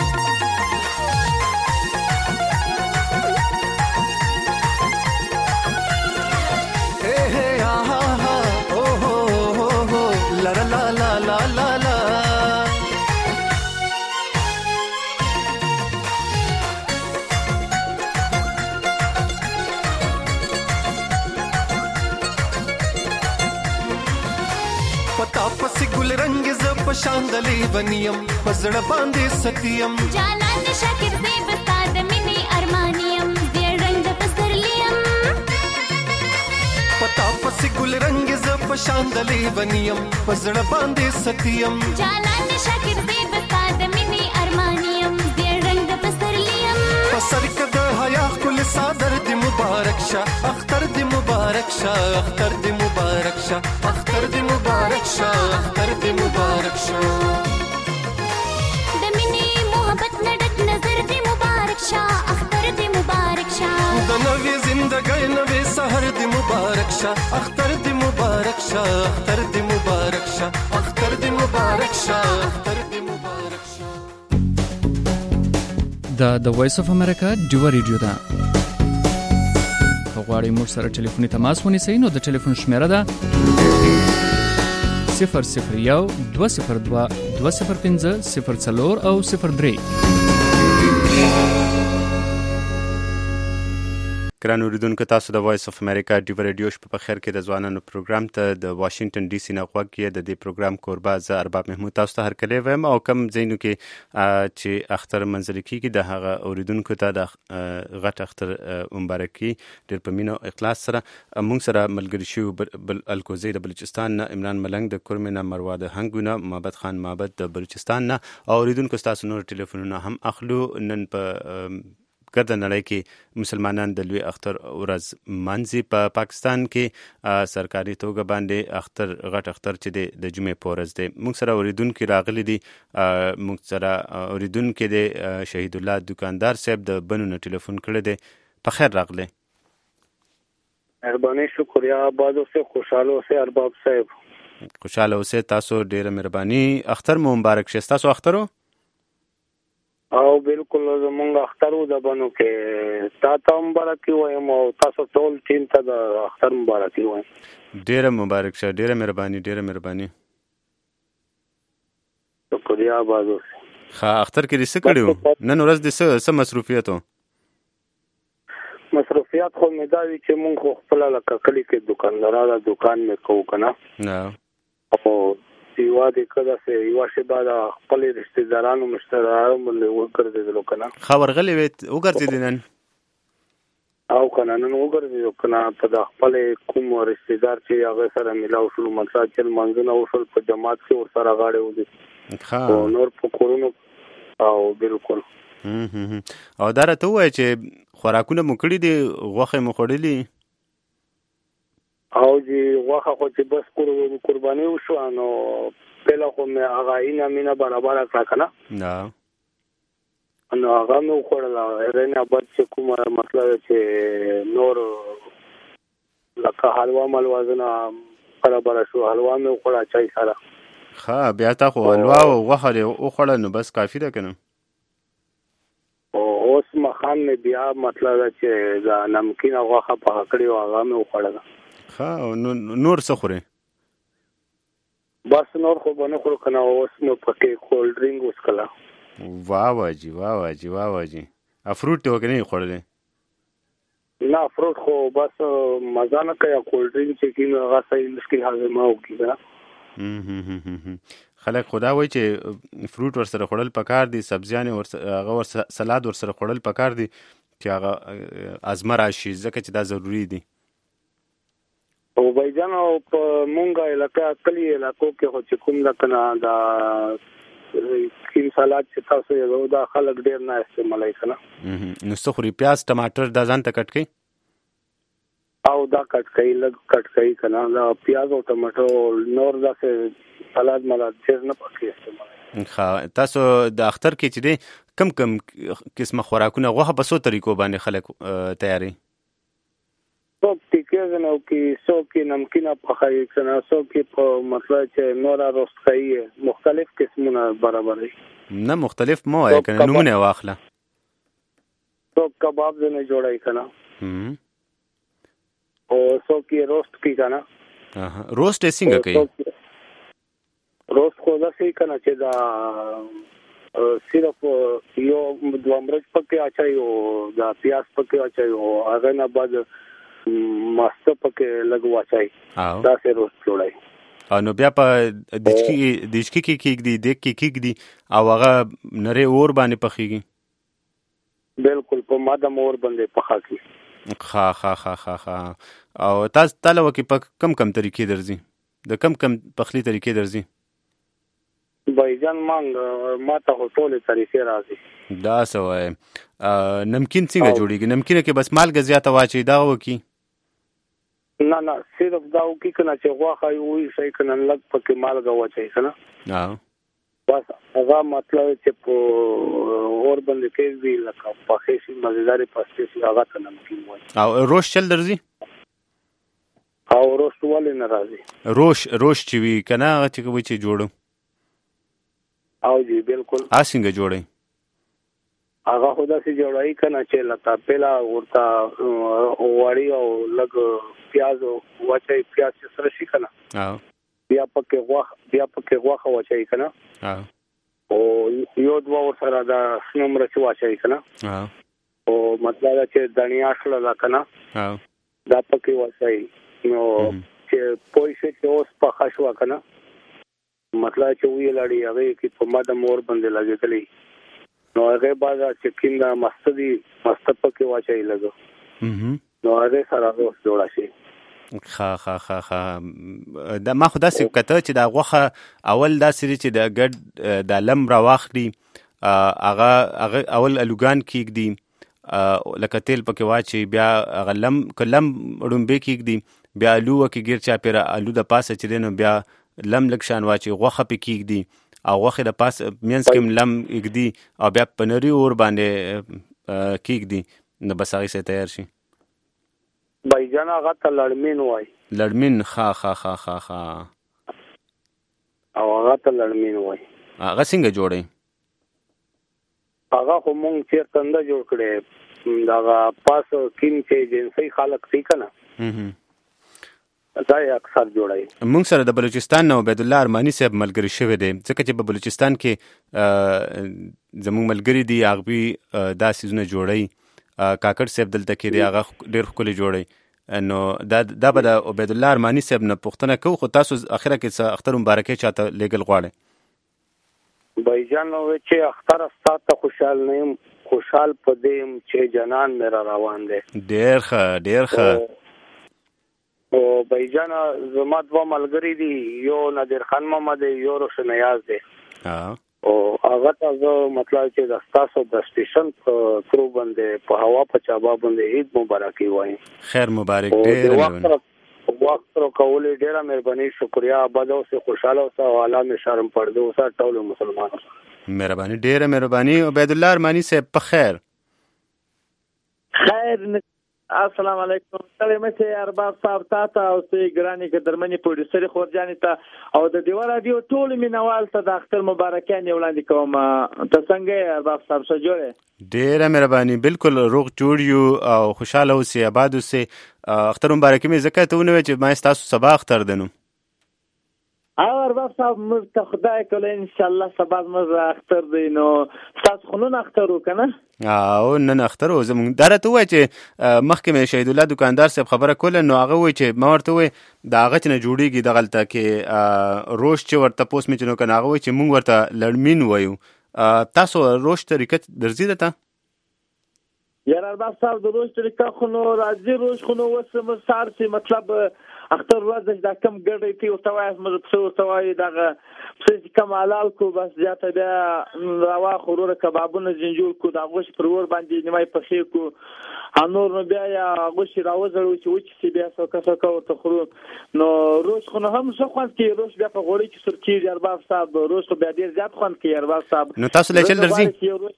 پسی گل رنگ ز پشاندلی بنیم پزړه باندې ستیم جانان شاکر دې بستاد منی ارمانیم دې رنگ پسرلیم پتا پسی گل رنگ ز پشاندلی بنیم پزړه باندې ستیم جانان شاکر دې بستاد منی ارمانیم دې رنگ پسرلیم پسر کده حیا کل صادر دی مبارک شه اختر دی مبارک شه اختر دی مبارک شه اختر دی مبارک شه اختر دی مبارک شه د مینې محبت نډک نظر دی مبارک شه اختر دی مبارک شه د نوې زندګۍ نوې سحر دی مبارک شه اختر دی مبارک شه اختر دی مبارک شه اختر دی مبارک شه اختر دی مبارک شه د وایس اف امریکا ډیو ریډیو ده غواړئ موږ سره ټلیفوني تماس ونیسئ نو د ټلیفون شمیره ده 001 202 205 04 او 03 ګران اوریدونکو تاسو د وایس اف امریکا ډیو ریډیو شپه په خیر کې د ځوانانو پروګرام ته د واشنگټن ډي سي نه غوږ کې د دې پروګرام کوربه زه ارباب محمود تاسو ته هرکلی وایم او کم ځایونو کې چې اختر منځلي کېږي د هغه اوریدونکو ته د غټ اختر مبارکي ډېر په مینه او اخلاص سره موږ سره ملګري شوي الکوزي د بلوچستان نه عمران ملنګ د کورمې نه مروا د هنګو نه محمد خان محمد د بلوچستان نه او اوریدونکو ستاسو نور ټلیفونونه هم اخلو نن په ګرده نړۍ کې مسلمانان د لوی اختر ورځ منځي په پاکستان کې سرکاري توګه باندې اختر غټ اختر چې د جمعې په ورځ دی موږ سره اوریدونکي راغلي دي موږ سره اوریدونکي دی شهید الله دکاندار صاحب د بنو نه ټلیفون کړی دی په خیر راغلی مهرباني شکریا آباد اوسه خوشاله اوسه ارباب صاحب خوشاله اوسه تاسو ډیره مهرباني اختر مو مبارک شه تاسو اخترو او بالکل زمونږ اختر د بنو کې تاسو مبارک وایم او تاسو ټول ټیم ته د اختر مبارک وایم ډیره مبارک شه ډیره مهرباني شکریا بازو ها اختر کې څه کړیو نن ورځ د څه مصروفیتو مصروفیات خو مې دا وی چې مونږ خپل لکه کلی کې دکاندارانه دکان مې کوو کنه نه او یوا د کده سه یوا شه بعد خپل رشتہ دارانو مشترکانو باندې وګرځیدل کنه خبر غلې وګرځیدل نن او کنه نن وګرځیدل کنه په خپل کوم رشتہ دار چې هغه سره ملاو شو مساجل منځنه او شل په جماعت کې ور سره غاړه ودی او نور په کورونو او بالکل او دا راته وای چې خوراکونه مو کړی دي غوښه مو خورلې او جی واخه خو چې بس قرباني وشو نو پهلا خو مې هغه اینا مینا برابر کړه کنه نه نو هغه نو خورل رنه بد چې کومه مطلب چې نور لکه حلوا ملوازنه برابر شو حلوا مې خورا چای سره ها بیا تا خو حلوا او غوښه او خوړل نو بس کافی ده کنه. او اوس مخان مې بیا مطلب چې دا نمکین غوښه په کړی او هغه مې وخوړل. ها نور څه خوري؟ بس نور خو بنه خور کنه اوس نو پکې کولډ ډرینګ وسکلا. واه واجی افروټ ته وکنه خوړل؟ نه فروټ خو بس مزه نه کوي کولډ ډرینګ چې کینو هغه صحیح مشکل هاضمه وکړي. خلک خدا وایي چې فروټ ورسره خوړل پکار دي، سبزیانې هغه سلاد ورسره خوړل پکار دي چې هغه هضمه راشي ځکه چې دا ضروری دي. او بایجان او په مونږه علاقه کلی علاقو کې خو چې کوم لکنه دا کیم سلاد چې تاسو یې دا خلک ډیر نه استعمالوي کنه. نو څه خوري؟ پیاز ټماټر دا ځان ته کټ کړئ او دا کټ کړئ لږ کټ کړئ کنه دا پیاز او ټماټر نور دا سلاد ملاد ډیر نه پکې استعمالوي. ښه تاسو د اختر کې چې دی کم قسمه خوراکونه غوښه په څو طریقو باندې خلک تیاری؟ څوک تیکیز نه او کې څوک نمکینه پخایي کنه څوک په مطلب چې نورا روست کوي مختلف قسمونه برابرې نه مختلف مو وای کنه نمونه واخله. څوک کباب نه جوړای کنه او څوک روست کی کنه. روست څنګه کوي؟ روست خو دا څه کنه چې دا صرف یو دوه مرچ پکې اچای او دا پیاز پکې اچای او هغه نه بعد ماست پکې لګو اچای دا سه روست جوړای. نو بیا په دچکی کې کېږي د کې کېږي او هغه نری اور باندې پخېږي. بالکل په ماده مور باندې پخاږي. ها او تاسو تعالی وکي په کم طریقې درځي د کم پخلی طریقې درځي؟ بایجان مانګ ما ته ټولې طریقې راځي. دا سوای نمکین څنګه جوړیږي؟ نمکینه کې بس مالګه زیاته واچي دا وکي؟ نه صرف دا وکي کنه چې غوښه وي شي کنه لږ پکې مالګه واچي کنه. بس هغه مطلب چې په اور باندې کېږي لکه پخې شي مزیداري پاسته شي هغه ته نمکین وایي. او روش چل درځي؟ او روش ولې نه راځي؟ روش چې وي کنه هغه چې کوي چې جوړو او جی بالکل څنګه جوړي؟ هغه خدا سي جوړای کنه چې لتا پهلا ورتا وړي او لګ پیاز واچي پیاز سره شي کنه. بیا پکې غوښه واچي کنه. او یو دوه سره دا سنمر چې واچي کنه. او مطلب چې دنیا شله کنه دا پکې واچي نو چې پويشه چې اوس په خښوا کنه مطلب چې وی لړی هغه کې په ماده مور باندې لګېدلې نو هغه بعد چې کیندا مستدي پکې واچي لګو نو هغه سره اوس جوړا شي. دا ما خدا سي کته چې دا غوخه اول دا سری چې د ګډ د لم راواخلي هغه اول الوګان کېږي لکه تیل پکې واچي بیا غلم کلم رومبه کېږي بیا الو کې ګیر چا پیرا الو د پاسه چې دینو بیا لم لکشان واچي غوخه پکې کېږي او غوخه د پاس مینس کې لم کېږي او بیا پنری اور باندې کېږي نو بس هغه څه تیار شي. بایجان هغه ته لړمین وای. لړمین او هغه ته لړمین وای. هغه څنګه جوړي؟ هغه کوم چې څنګه جوړ کړي دا پاس کیم چې جنسي خلق سي کنه دا اکثر جوړي. موږ سره د بلوچستان نو عبد الله ارمانی صاحب ملګری شوی دی ځکه چې په بلوچستان کې زموږ ملګری دی هغه دا سيزونه جوړي کاکړ صاحب دلته کې دی هغه ډېر ښکلي جوړي نو دا به د عبد الله ارمانی صاحب نه پوښتنه کوو خو تاسو اخره کې اختر مبارکي چاته لېګل غواړئ؟ بایجان نو چې اختر ستاسو خوشحال پدیم چې جنان میرا روان دی. ډېر ښه او بایجان زما دوه ملګری دي یو نادر خان محمد یو روشن نیاز دی. او هغه تاسو مطلب چې د تاسو د سټیشن ترو باندې په هوا په چابا باندې عید مبارکي وایي. خیر مبارک ډېر وخت رو کولې ډېره مهرباني شکریا آبادو سے خوشاله اوسه او عالم شرم پردو اوسه ټول مسلمانانو مهرباني ډېره مهرباني. عبد الله ارمانی صاحب په خیر السلام علیکم. ستړي مشه ارباب صاحب تاسو او سي ګراني قدرمنې پروډوسر خورجانې ته او د دیوال رادیو ټول مینوال ته د اختر مبارکانه وړاندې کوم. ته څنګه ارباب صاحب څه جوړه؟ ډیره مهرباني. بالکل روغ جوړ یو او خوشاله اوسئ آباد اوسئ. اختر مبارک مې زکه ته ونه چې ما تاسو سبا اختر دنو. او ارباب صاحب موږ ته خدای کله ان شاء الله سبا موږ اختر دی نو تاسو خلونه اختر وکنه. او نن اختر او زموږ درته وای چې مخکې مې شهید الله دکاندار صاحب خبره کوله نو هغه وای چې ما ورته وای دا هغه چې نه جوړیږي د غلطه کې روش چې ورته پوس مې چنو کنه هغه وای چې موږ ورته لړمین وایو. تاسو روش طریقه درځي ده یار ارباب صاحب د روش طریقه خو نو راځي روش خو نو وسم سارسي مطلب اختر ورځ دا کم ګړې تی او توای مې څو توای دغه څه کم حلال کو بس زیاته بیا روا خورور کبابونه زنجول کو دا غوښ پر ور باندې نیمای پخې کو انور نو بیا یا غوښ راوځړو چې وچ سی بیا څوک ته خورو نو روش خو نو هم څه خوان کې روش بیا په غوړي کې سرچې ارباب صاحب روش بیا ډیر زیات خوان کې ارباب صاحب. نو تاسو له چل درځي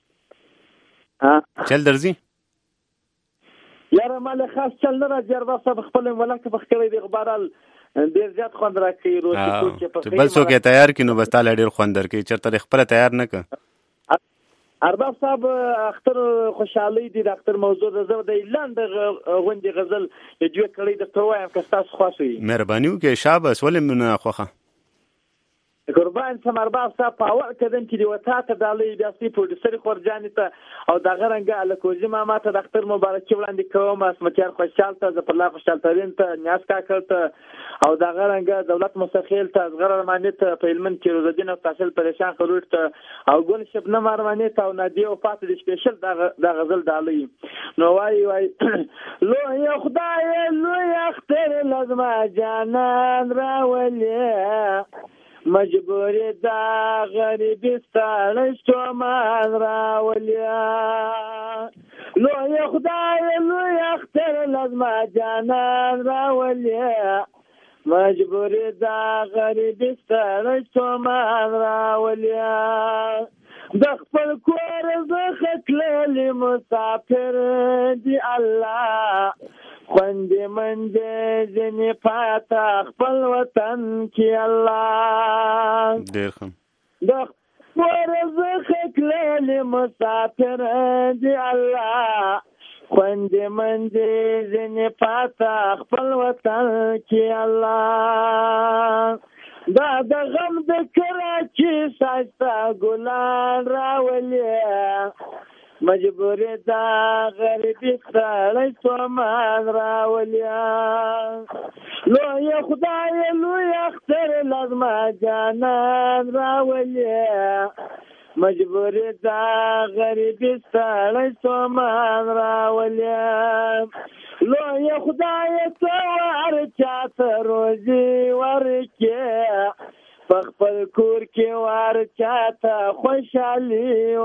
چل درځي یاره مال خاص چل نه راځي ارباب صاحب خپل ولکه بخکړې دی غبارال ډیر زیات خوند راکړي روش کې په بل څوک تیار کینو بس تعالی ډیر خوند درکې چرته خپل تیار نه ک. ارباب صاحب اختر خوشحالي دي د اختر موضوع زو د اعلان د غونډې غزل یو کړي د توایم که تاسو خوښي مهرباني وکړئ شابه ولې من خوخه قربان سم ارباب صاحب په اول کدن کې دی وتا ته دالې بیا سي پروډوسر خورجانې ته او دا غرنګ الکوزي ماما ته د اختر مبارک وړاندې کوم اسمتيار خوشحال ته ز پر الله خوشحال ترين ته نیاز کا کړته او دا غرنګ دولت مستقیل ته غره رمانیت په علمن کې روزدین او تحصیل پریشان خروج ته او ګل شبنم ارمانیت او نادي او فاطمه د سپیشل دا غزل دالې نو وای لو یا خدای لو یا اختر لازم جانان راولې مجبوری دا غریبی ستانه شومان راولیا لو یا خدای لو یا اختر لازم جانان راولیا مجبوری دا غریبی ستانه شومان راولیا د خپل کور زخه کلی مسافر دی الله خوندې منډې ځنې پاته خپل وطن کې الله ډېر ښه د خپل زخه کلی مسافر دی الله خوندې منډې ځنې پاته خپل وطن کې الله دا د غم د کراچي ساستا ګلان راولې مجبوری دا غریبی ستړی سومان راولیا لو یا خدای لو یا اختر لازم جانان راولیا مجبوری دا غریبی ستړی سومان راولیا لو یا خدای توار چاته روزی ورکې پخپل کور کې وار چاته خوشحالي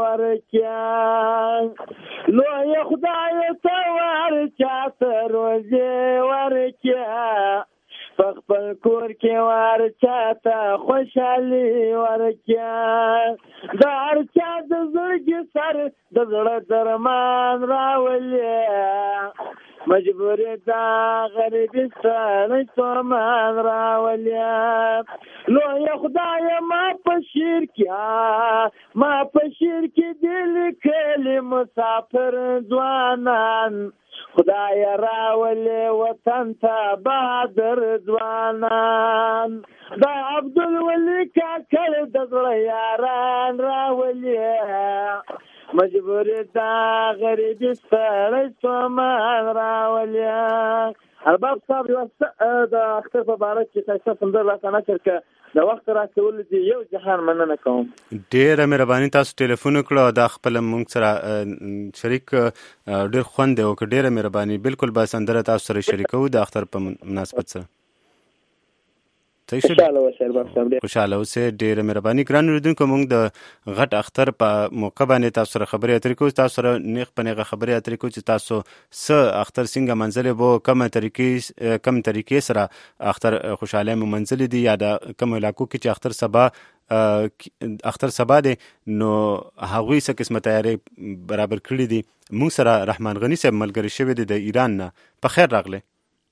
ورکیا لو یا خدای توار چاته روزي ورکیا پخپل کور کې وار چاته خوشحالي ورکیا دا هر چا د زړګي سر د زړه درمان راولي مجبوری دا غریبی ستانه سومان راولیا لو یا خدای ما پشیر کی دل کلی مسافر ځوانان خدای راولی وطن ته بهادر ځوانان دا عبدالولی کاکل د زړه یاران راولی مجبوری دا غریبی ستړی سومان راولیا. ارباب صاحب د اختر په باره کې تاسو سندر راځنه چې د وخت راکول دي یو جهان مننه کوم. ډیره مهرباني تاسو ټلیفون وکړو دا خپل مونږ سره شریک ډیر خوند او ډیره مهرباني بالکل به سندره تاسو سره شریکو د اختر په مناسبت سره. خوشاله اوسئ ارباب صاحب. خوشاله اوسئ. ډېره مهرباني. ګران اورېدونکو موږ د غټ اختر په موقع باندې تاسو سره خبرې اترې کوو، تاسو سره نیغ په نیغه خبرې اترې کوو چې تاسو څه اختر څنګه منځلې وو، کم طریقې سره اختر خوشحالۍ مو منځلې دي، یا د کوم علاقو کې چې اختر سبا دی نو هغوی څه قسمه تیارې برابر کړي دي. موږ سره رحمان غني صاحب ملګری شوی دی د ایران نه. په خیر راغلی.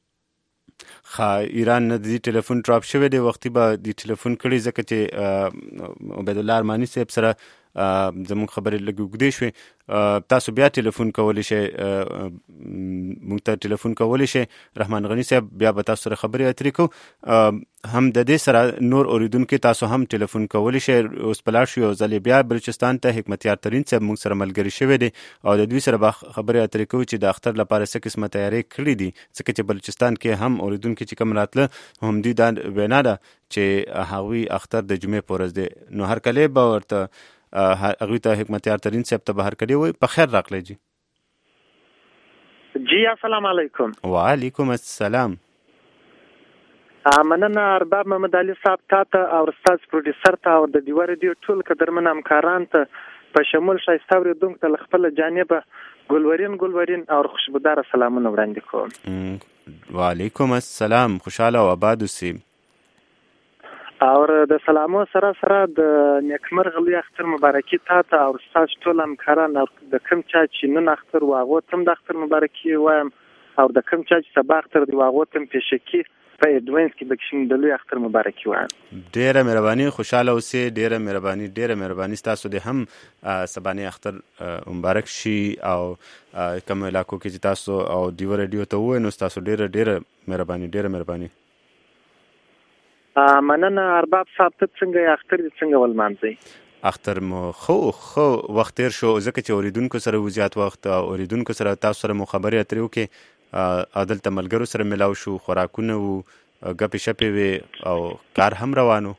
ایران نه د ټلیفون ډراپ شوی دی، وختي به د ټلیفون کړي ځکه چې عبیدالله ارماني صاحب سره زموږ خبرې لږ اوږدې شوې. تاسو بیا ټلیفون کولی شئ، موږ ته ټلیفون کولی شئ رحمان غني صاحب، بیا به تاسو سره خبرې اترې کوو. هم د دې سره نور اوریدونکي تاسو هم ټلیفون کولی شئ. اوس په لاړ شو یو ځل بیا بلوچستان ته حکمتیار ترین صاحب موږ سره ملګری شوی دی او د دوی سره به خبرې اترې کوو چې د اختر لپاره څه قسمه تیاری کړي دي، ځکه چې بلوچستان کې هم اوریدونکي چې کوم راتله هم دوی دا وینا ده چې هغوی اختر د جمعې په ورځ دی. نو هر کله به ورته هغوی ته حکمتیار ترین صاحب ته به هر کله وایي په خیر راغلی. جی السلام علیکم. وعلیکم السلام. مننه ارباب محمد علي صاحب تاته او استاد پروډوسر ته او د دیوه رادیو ټول قدرمن همکاران ته په شمول ښایسته اورېدونکو ته له خپله جانبه ګلورین او خوشبوداره سلامونه وړاندې کوم. وعلیکم السلام. خوشحاله او آباد اوسئ. او د سلامو سره د نیکمرغه لوی اختر مبارکي تاته او استاد ټول همکاران او د کوم چا چې نن اختر و هغو ته هم د اختر مبارکي وایم او د کوم چا چې سبا اختر دی و هغو ته هم پیشکي په ایډوانس کې بکشم د لوی اختر مبارکي وایم. ډیره مهرباني. خوشحاله اوسئ. ډیره مهرباني. ستاسو د هم سبانه اختر مبارک شي او کوم علاقو کې چې تاسو او دیو رادیو ته وای نو تاسو ډیره مهرباني. مننه ارباب صاحب ته څنګه اختر دې څنګه ولمانځئ؟ اختر مو خو وخت تیر شو ځکه چې اوریدونکو سره زیات وخت اوریدونکو سره تاسو سره مو خبرې اترې وکړې، عدالت ملګرو سره ملاو شو، خوراکونه وو، ګپې شپې وې او کار هم روانو.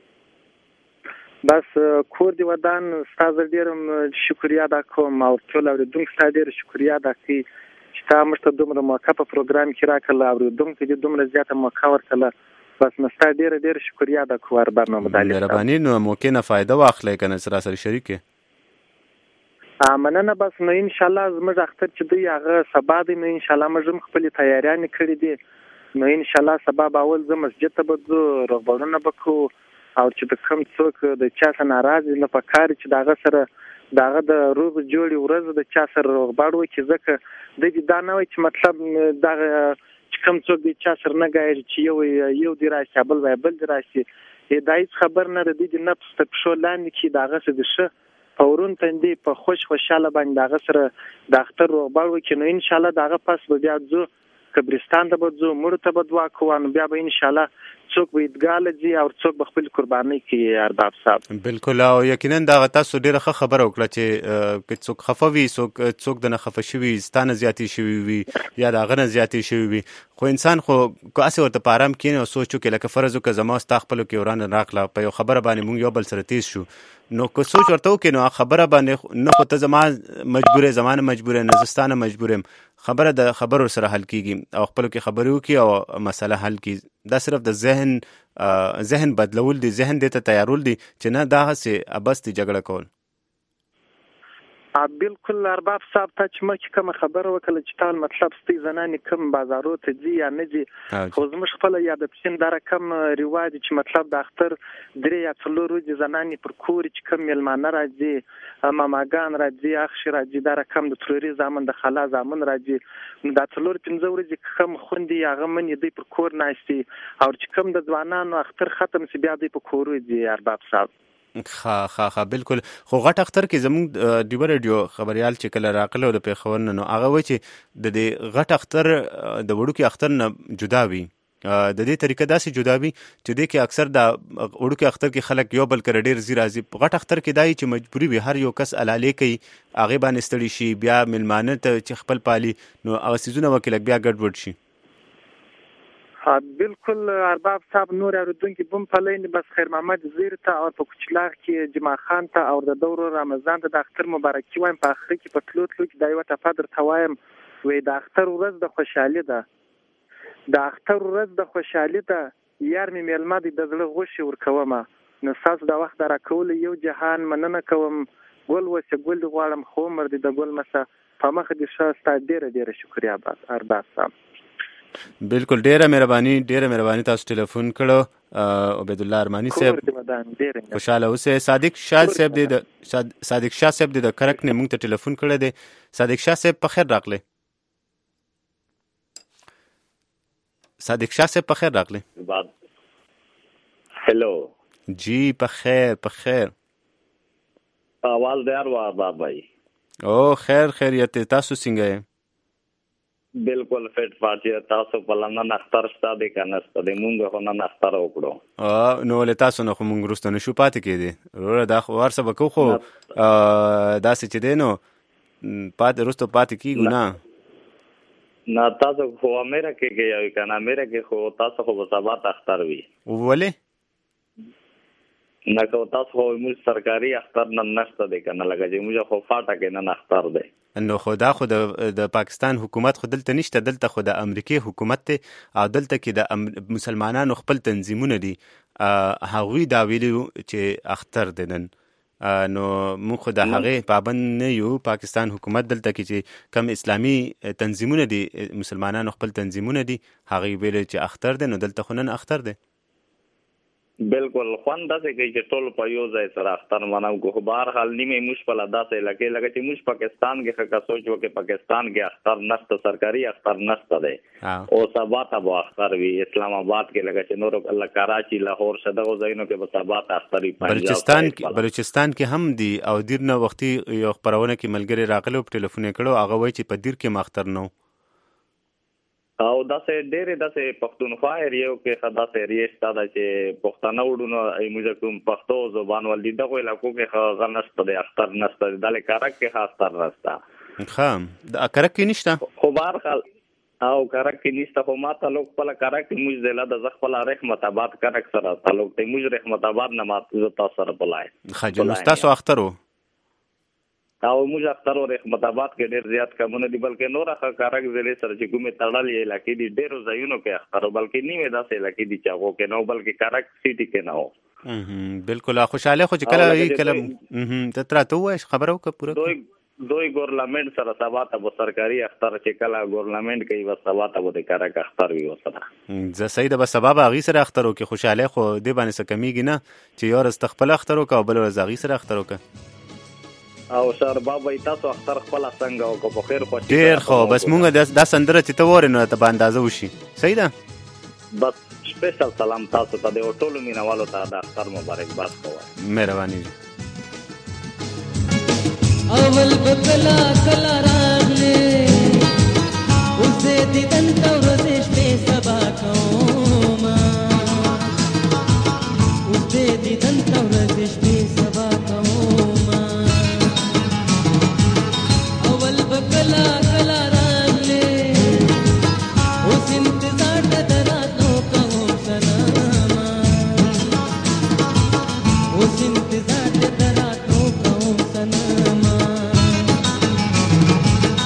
بس کور دی ودان ستاسو ډیر شکریا ادا کوم او ټول اوریدونکو ته ډیر شکریا ادا کوي چې تاسو موږ ته دومره موقع په پروګرام کې راکړه، اوریدونکو دې دومره زیاته موقع ورکړه. بس مستا ډیر شکریا ادا کوم ارباب محمد علي. مهرباني. نو موقع نه فائدہ واخلئ کنه سره شریکه. مننه. بس نو ان شاء الله زموږ اختر چې دی هغه سبا دی، نو ان شاء الله موږ هم خپل تیاریان کړې دي. نو ان شاء الله سبا به اول زه مسجد ته بځو، روغبړونه وکړو او چې د کوم څوک د چا څخه ناراض نه پکار چې داغه سره داغه د روغ جوړي ورځ د چا سره روغبړ وکړي، ځکه د دې دا نه وي چې مطلب دغه کوم څوک د چا سره نه ګایي چې یو دی راشي بل دی راشي، دا هیڅ خبر نه د دې نفس ته پښو لاندې کې داغه څه د ښه پورون تندې په خوشاله باندې داغه سره د اختر روغبړ وکړي. نو ان شاء الله داغه پس به بیا ځو قبرستان ته به ځو، مړو ته به دعا کوو، نو بیا به ان شاء الله څوک به عیدګاه ځي او څوک به خپل قرباني کوي ارباب صاحب. بالکل. او یقینا دا تاسو ډیره ښه خبره وکړه چې څوک خفه وي، څوک د نه خفه شوي ستانه زیاتې شوي وي یا د هغه نه زیاتې شوي وي، خو انسان خو هسې ورته په ارام کښېني او سوچ وکړي لکه فرض وکړه زما ستا خپلو کې ورانه راغله په یو خبره باندې موږ یو بل سره تیز شو، نو که سوچ ورته وکړي نو خبره باندې نه خو ته زما مجبوره زمانه مجبوره نه زستانه مجبورم، خبره د خبرو سره حل کیږي او خپلو کې خبرې وکړي او مسله حل کړي. دا صرف د ذهن بدلول دي، ذهن دې ته تیارول دي چې نه دا هسې ابس دي جګړه کول. بالکل ارباب صاحب ته چې مخکې کومه خبره وکړه چې ټول مطلب ستې زنانې کوم بازارو ته ځي یا نه ځي، خو زموږ خپله یا د پښین دا رقم رواج چې مطلب د اختر 3 یا 4 ورځې زنانې پر کور چې کوم میلمانه راځي، ماماګان راځي، اخښې راځي، دا رقم د تروري زامن د خالا زامن راځي، دا 4-5 ورځې کوم خوندې هغه منې دوی پر کور ناستي او چې کوم د ځوانانو اختر ختم سي بیا دوی په کورو ځي ارباب صاحب. بالکل. خو غټ اختر کې زموږ دیوه رادیو خبریال چې کله راغله د پېښور نه نو هغه وایي چې د دې غټ اختر د وړوکي اختر نه جدا وي، د دې طریقه داسې جدا وي چې دې کې اکثر د وړوکي اختر کې خلک یو بل کره ډېر ځي راځي، په غټ اختر کې دای چې مجبوري وي هر یو کس علالې کوي هغې باندې ستړي شي، بیا میلمانه ته چې خپل پالي نو هغه څیزونه وکړي بیا ګډوډ شي. بالکل ارباب صاحب نور اوریدونکي بم پلین بس خیر محمد زیر ته او په کوچلاغ کې جمع خان ته او د دور رمضان ته د اختر مبارکي وایم، په اخر کې په تلو کې دا یو تفادر توایم وې د اختر ورځ د خوشحالي ده، د اختر ورځ د خوشحالي ده، یار مې میلمه دی د زړه غوښې ورکومه نو ستاسو د وخت راکولو یو جهان مننه کوم ګل وسه ګل غواړم خو عمر دی د ګل مسه په مخ دې ښه ستا ډېره شکریا ارباب صاحب. بالکل ډیره مهرباني تاسو ټلیفون کړو عبید الله ارمانی صاحب خوشاله اوسه. صادق شاه صاحب د کرک نه موږ ته ټلیفون کړی دی. صادق شاه صاحب په خیر راغلی. हेलो जी په خیر आवाज दे اروا بابای او خیریت تاسو څنګه یې؟ بالکل فټ پاتې تاسو په لندن اختر ستاسو کنه ستاسو مونږ خو نه اختر وکړو نو له تاسو نه خو مونږ رسته نشو پاتې کېدی وروره دا خو ورسه وکړو خو داسې چې دی نو پاتې کېږو نه تاسو خو امریکا کې یو کنه امریکا خو تاسو خو سبا اختر وی ولې نه کو تاسو خو موږ سرکاري اختر نه نشته دی کنه لکه چې موږ خو فاټه کې نه اختر دی نو خدا خو د پاکستان حکومت خو دلته نشته دلته خو د امریکای حکومت ته او دلته کې د مسلمانانو خپل تنظیمونه دي هغوی دا ویلو چې اختر دی نن نو موږ خو د هغې پابند نه یو. پاکستان حکومت دلته کې چې کم اسلامي تنظیمونه دي مسلمانانو خپل تنظیمونه دي هغوی ویلو چې اختر دی نو دلته خو نن اختر دی. بالکل خوان داسې کوي چې ټول په یو ځای سره اختر مناو کو بهر حال نیمه موږ په داسې لکه چې موږ پاکستان کې ښه سوچو کې پاکستان کې اختر نشته سرکاري اختر نشته دی او سبا ته به اختر وي اسلام آباد کې لکه چې نور الله کراچي لاهور شدغه ځایونو کې به سبا ته اختر وي. بلوچستان کې هم دي او دیر نه وختي یو خبرونه کې ملګری راغلو په ټلیفون کړو هغه وایي چې په دیر کې مختر نو او داسې ډېرې داسې پښتونخوا ایریو کې ښه داسې ایریې شته ده چې پښتانه وډونه موږ کوم پښتو زبان ول دي دغو علاقو کې ښه نشته دی اختر نشته دی دلې کرک کې ښه اختر نشته ښه د کرک کې نشته خو بهر حال او کرک کې نشته خو ما تعلق خپل کرک کې موږ ضلع د خپل رحمت آباد کرک سره تعلق دی موږ رحمت آباد نه ماته تاسو سره بلای خجل تاسو اخترو او موږ اختر او رحمت آباد کې ډېر زیات کمونه دي بلکې نور ښه کارک ضلع سره چې کومې تړلې علاقې دي ډېرو ځایونو کې اختر بلکې نیمه داسې علاقې دي چې هغو کې نه بلکې کارک سیټي کې نه و. بالکل خوشاله خو چې کله ته تراته وایې خبره وکړه پوره دوی ګورنمنت سره سبا ته سرکاري اختر چې کله ګورنمنت کوي بس سبا ته د کارک اختر وي وسره زه صحیح ده بس سبا به هغې سره اختر وکړي خوشحالۍ خو دې باندې څه کمیږي نه چې یو ورځ ته خپل اختر وکړه او بل ورځ هغې سره اختر وکړه او سر بابا تاسو اختر خپل څنګه او کو په خیر خوشی ډیر خو بس مونږ د سندره چې ته وره نو ته باندې اندازه وشي صحیح ده بس سپیشل سلام تاسو ته د ټولو مینوالو ته د اختر مبارکباد کوم مهرباني اول بکلا کلا راغله اوس دې دن ته ورځ په سبا کوم اوس دې دن ته ورځ په سبا کوم کلا کلا راغله اوس انتظار د راتلو کوم سلام اوس انتظار د راتلو کوم سلام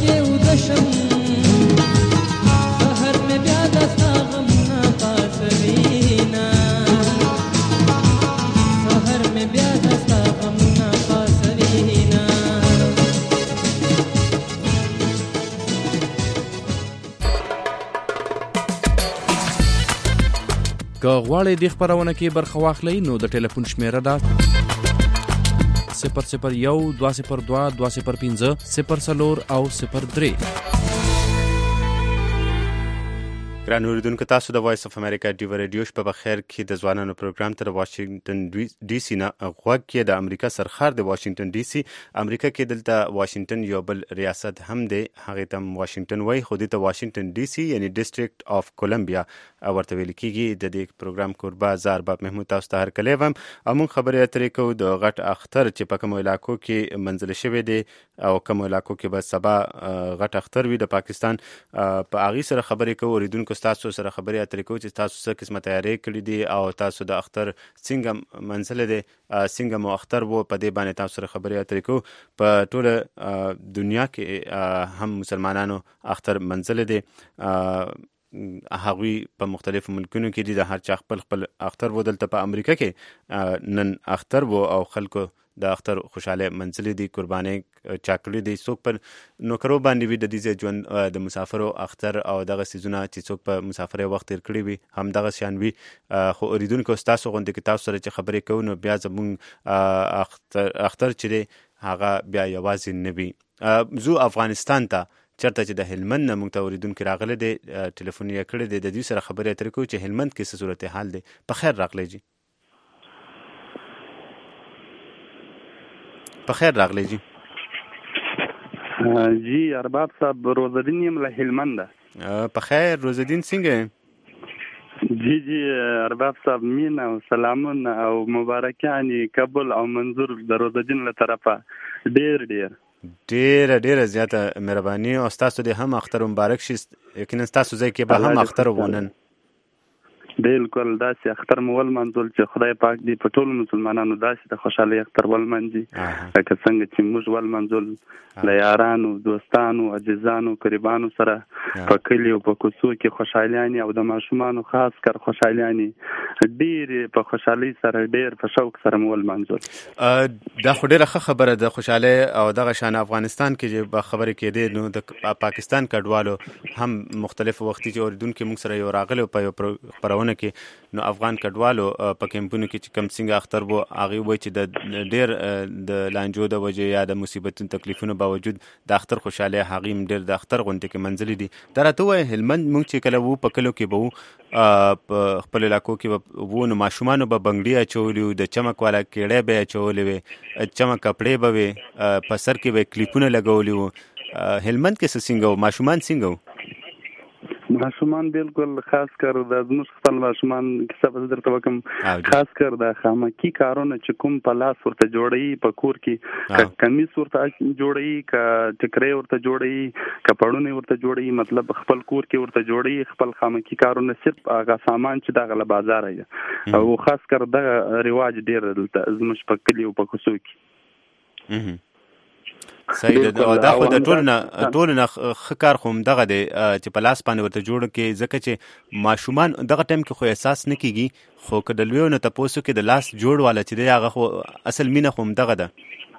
کې ودشم سحر مې بیا د ستا غمونه پاسوینا سحر مې بیا د ستا غمونه پاسوینا. که غواړئ دې خپرونه کې برخه واخلئ نو د ټلیفون شمیره ده 001 202 205 04 او 03. ګران اوریدونکو تاسو د وایس اف امریکا ډیو ریډیو شپه بخیر کې د ځوانانو پروګرام تر واشنگټن ډي سي نه غوږ کې د امریکا سرخار د واشنگټن ډي سي امریکا کې دلته واشنگټن یو بل ریاست هم دی هغه ته واشنگټن وای خو د واشنگټن ډي سي یعنی ډسټریکټ اف کولمبیا ورته ویل کیږي. د دې پروګرام کوربه زار باب محمود تاسو ته هر کله وم امون خبرې اترې کو د غټ اختر چې په کوم علاقو کې منزل شوی دی او کوم علاقو کې به سبا غټ اختر وي د پاکستان په اغي سره خبرې کو اوریدونکو تاسو سره خبرې اترې کو چې تاسو څه قسمه تیاری کړې دي او تاسو د اختر څنګه منزل دي څنګه مو اختر وو په دې باندې تاسو سره خبرې اترې کو. په ټوله دنیا کې هم مسلمانانو اختر منزل دي هغوی په مختلفو ملکونو کې دي د هر چا خپل اختر وو. دلته په امریکا کې نن اختر وو او خلکو د اختر خوشاله منزل دي قرباني چاکړي دي څوک پر نوکرو باندې وي د دې ژوند د مسافرو اختر او دغه سيزونه چې څوک په مسافرۍ وخت تیر کړی وي هم دغه شان وي. خو اوریدونکو تاسو غونډه کې تاسو سره چې خبرې کوو نو بیا زموږ اختر چې دی هغه بیا یوازې نه وي. زو افغانستان ته چرته چې د هلمند نه موږ ته اوریدونکو راغله دي ټلیفون یې کړی دی د دې سره خبرې اترې کوو چې هلمند کې څه صورتحال دی. په خیر راغلی جی. په خیر راغلی جی. جی ارباب صاحب روزالدین یم له هلمند. په خیر روزالدین څنګه؟ جی ارباب صاحب مینا او سلامون او مبارکانی قبول او منظور د روزالدین له طرفه ډیره زیاته مهرباني او تاسو دې هم اختر مبارک شي. یقینا تاسو ځای کې به هم اختر وونن. بالکل داسې اختر مول منځول چې خدای پاک دې په ټول مسلمانانو داسې د خوشحالۍ اختر ول منځي لکه څنګه چې موږ ول منځول له یارانو دوستانو عزیزانو قریبانو سره په کلی او په کوڅو کې خوشحالیانې او د ماشومانو خاص کر خوشحالیانې ډېر په خوشحالۍ سره ډېر په شوق سره مول منځول. دا خو ډېره ښه خبره ده خوشحالۍ او دغه شان افغانستان کې چې به خبرې کېدې نو د پاکستان کډوالو هم مختلف وختي چې اوریدونکو موږ سره یو راغلی په یو خبرونه کې نو افغان کډوالو په کیمپونو کې چې کم څنګه اختر وو هغه وایي چې د ډېر د لانجو د وجې یا د مصیبتونو تکلیفونو باوجود د اختر خوشاله هغه ډېر د اختر غونډه کې منځلي دي. دا راته وایي هلمند موږ چې کله وو په کلو کې به وو په خپل علاقو کې وو نو ماشومانو به بنګړي اچولي وو د چمک والا کېړې به اچولې وې چمک کپړې به وې په سر کې به کلیپونه لګولي وو. هلمند کې څه څنګه وو ماشومان څنګه وو؟ ماشومان بالکل خاص کر د زموږ خپل ماشومان کیسه به درته وکم خاص کر د خامکی کارونه چې کوم په لاس ورته جوړي په کور کې کمیس ورته جوړي ک ټکرې ورته جوړي کپړونه ورته جوړي مطلب خپل کور کې ورته جوړي خپل خامکی کارونه صرف هغه سامان چې دغه بازار یې او خاص کر د رواج ډیر دلته زموږ په کلی او په کوڅو کې. صحیح ده دا خو د ټول نه خکار خو دغه دی چې په لاس باندې ورته جوړ کې ځکه چې ماشومان دغه ټایم کې خو احساس نه کیږي خو که د لویو نه تاسو کې د لاس جوړ والا چې دی هغه خو اصل مینه خو دغه ده.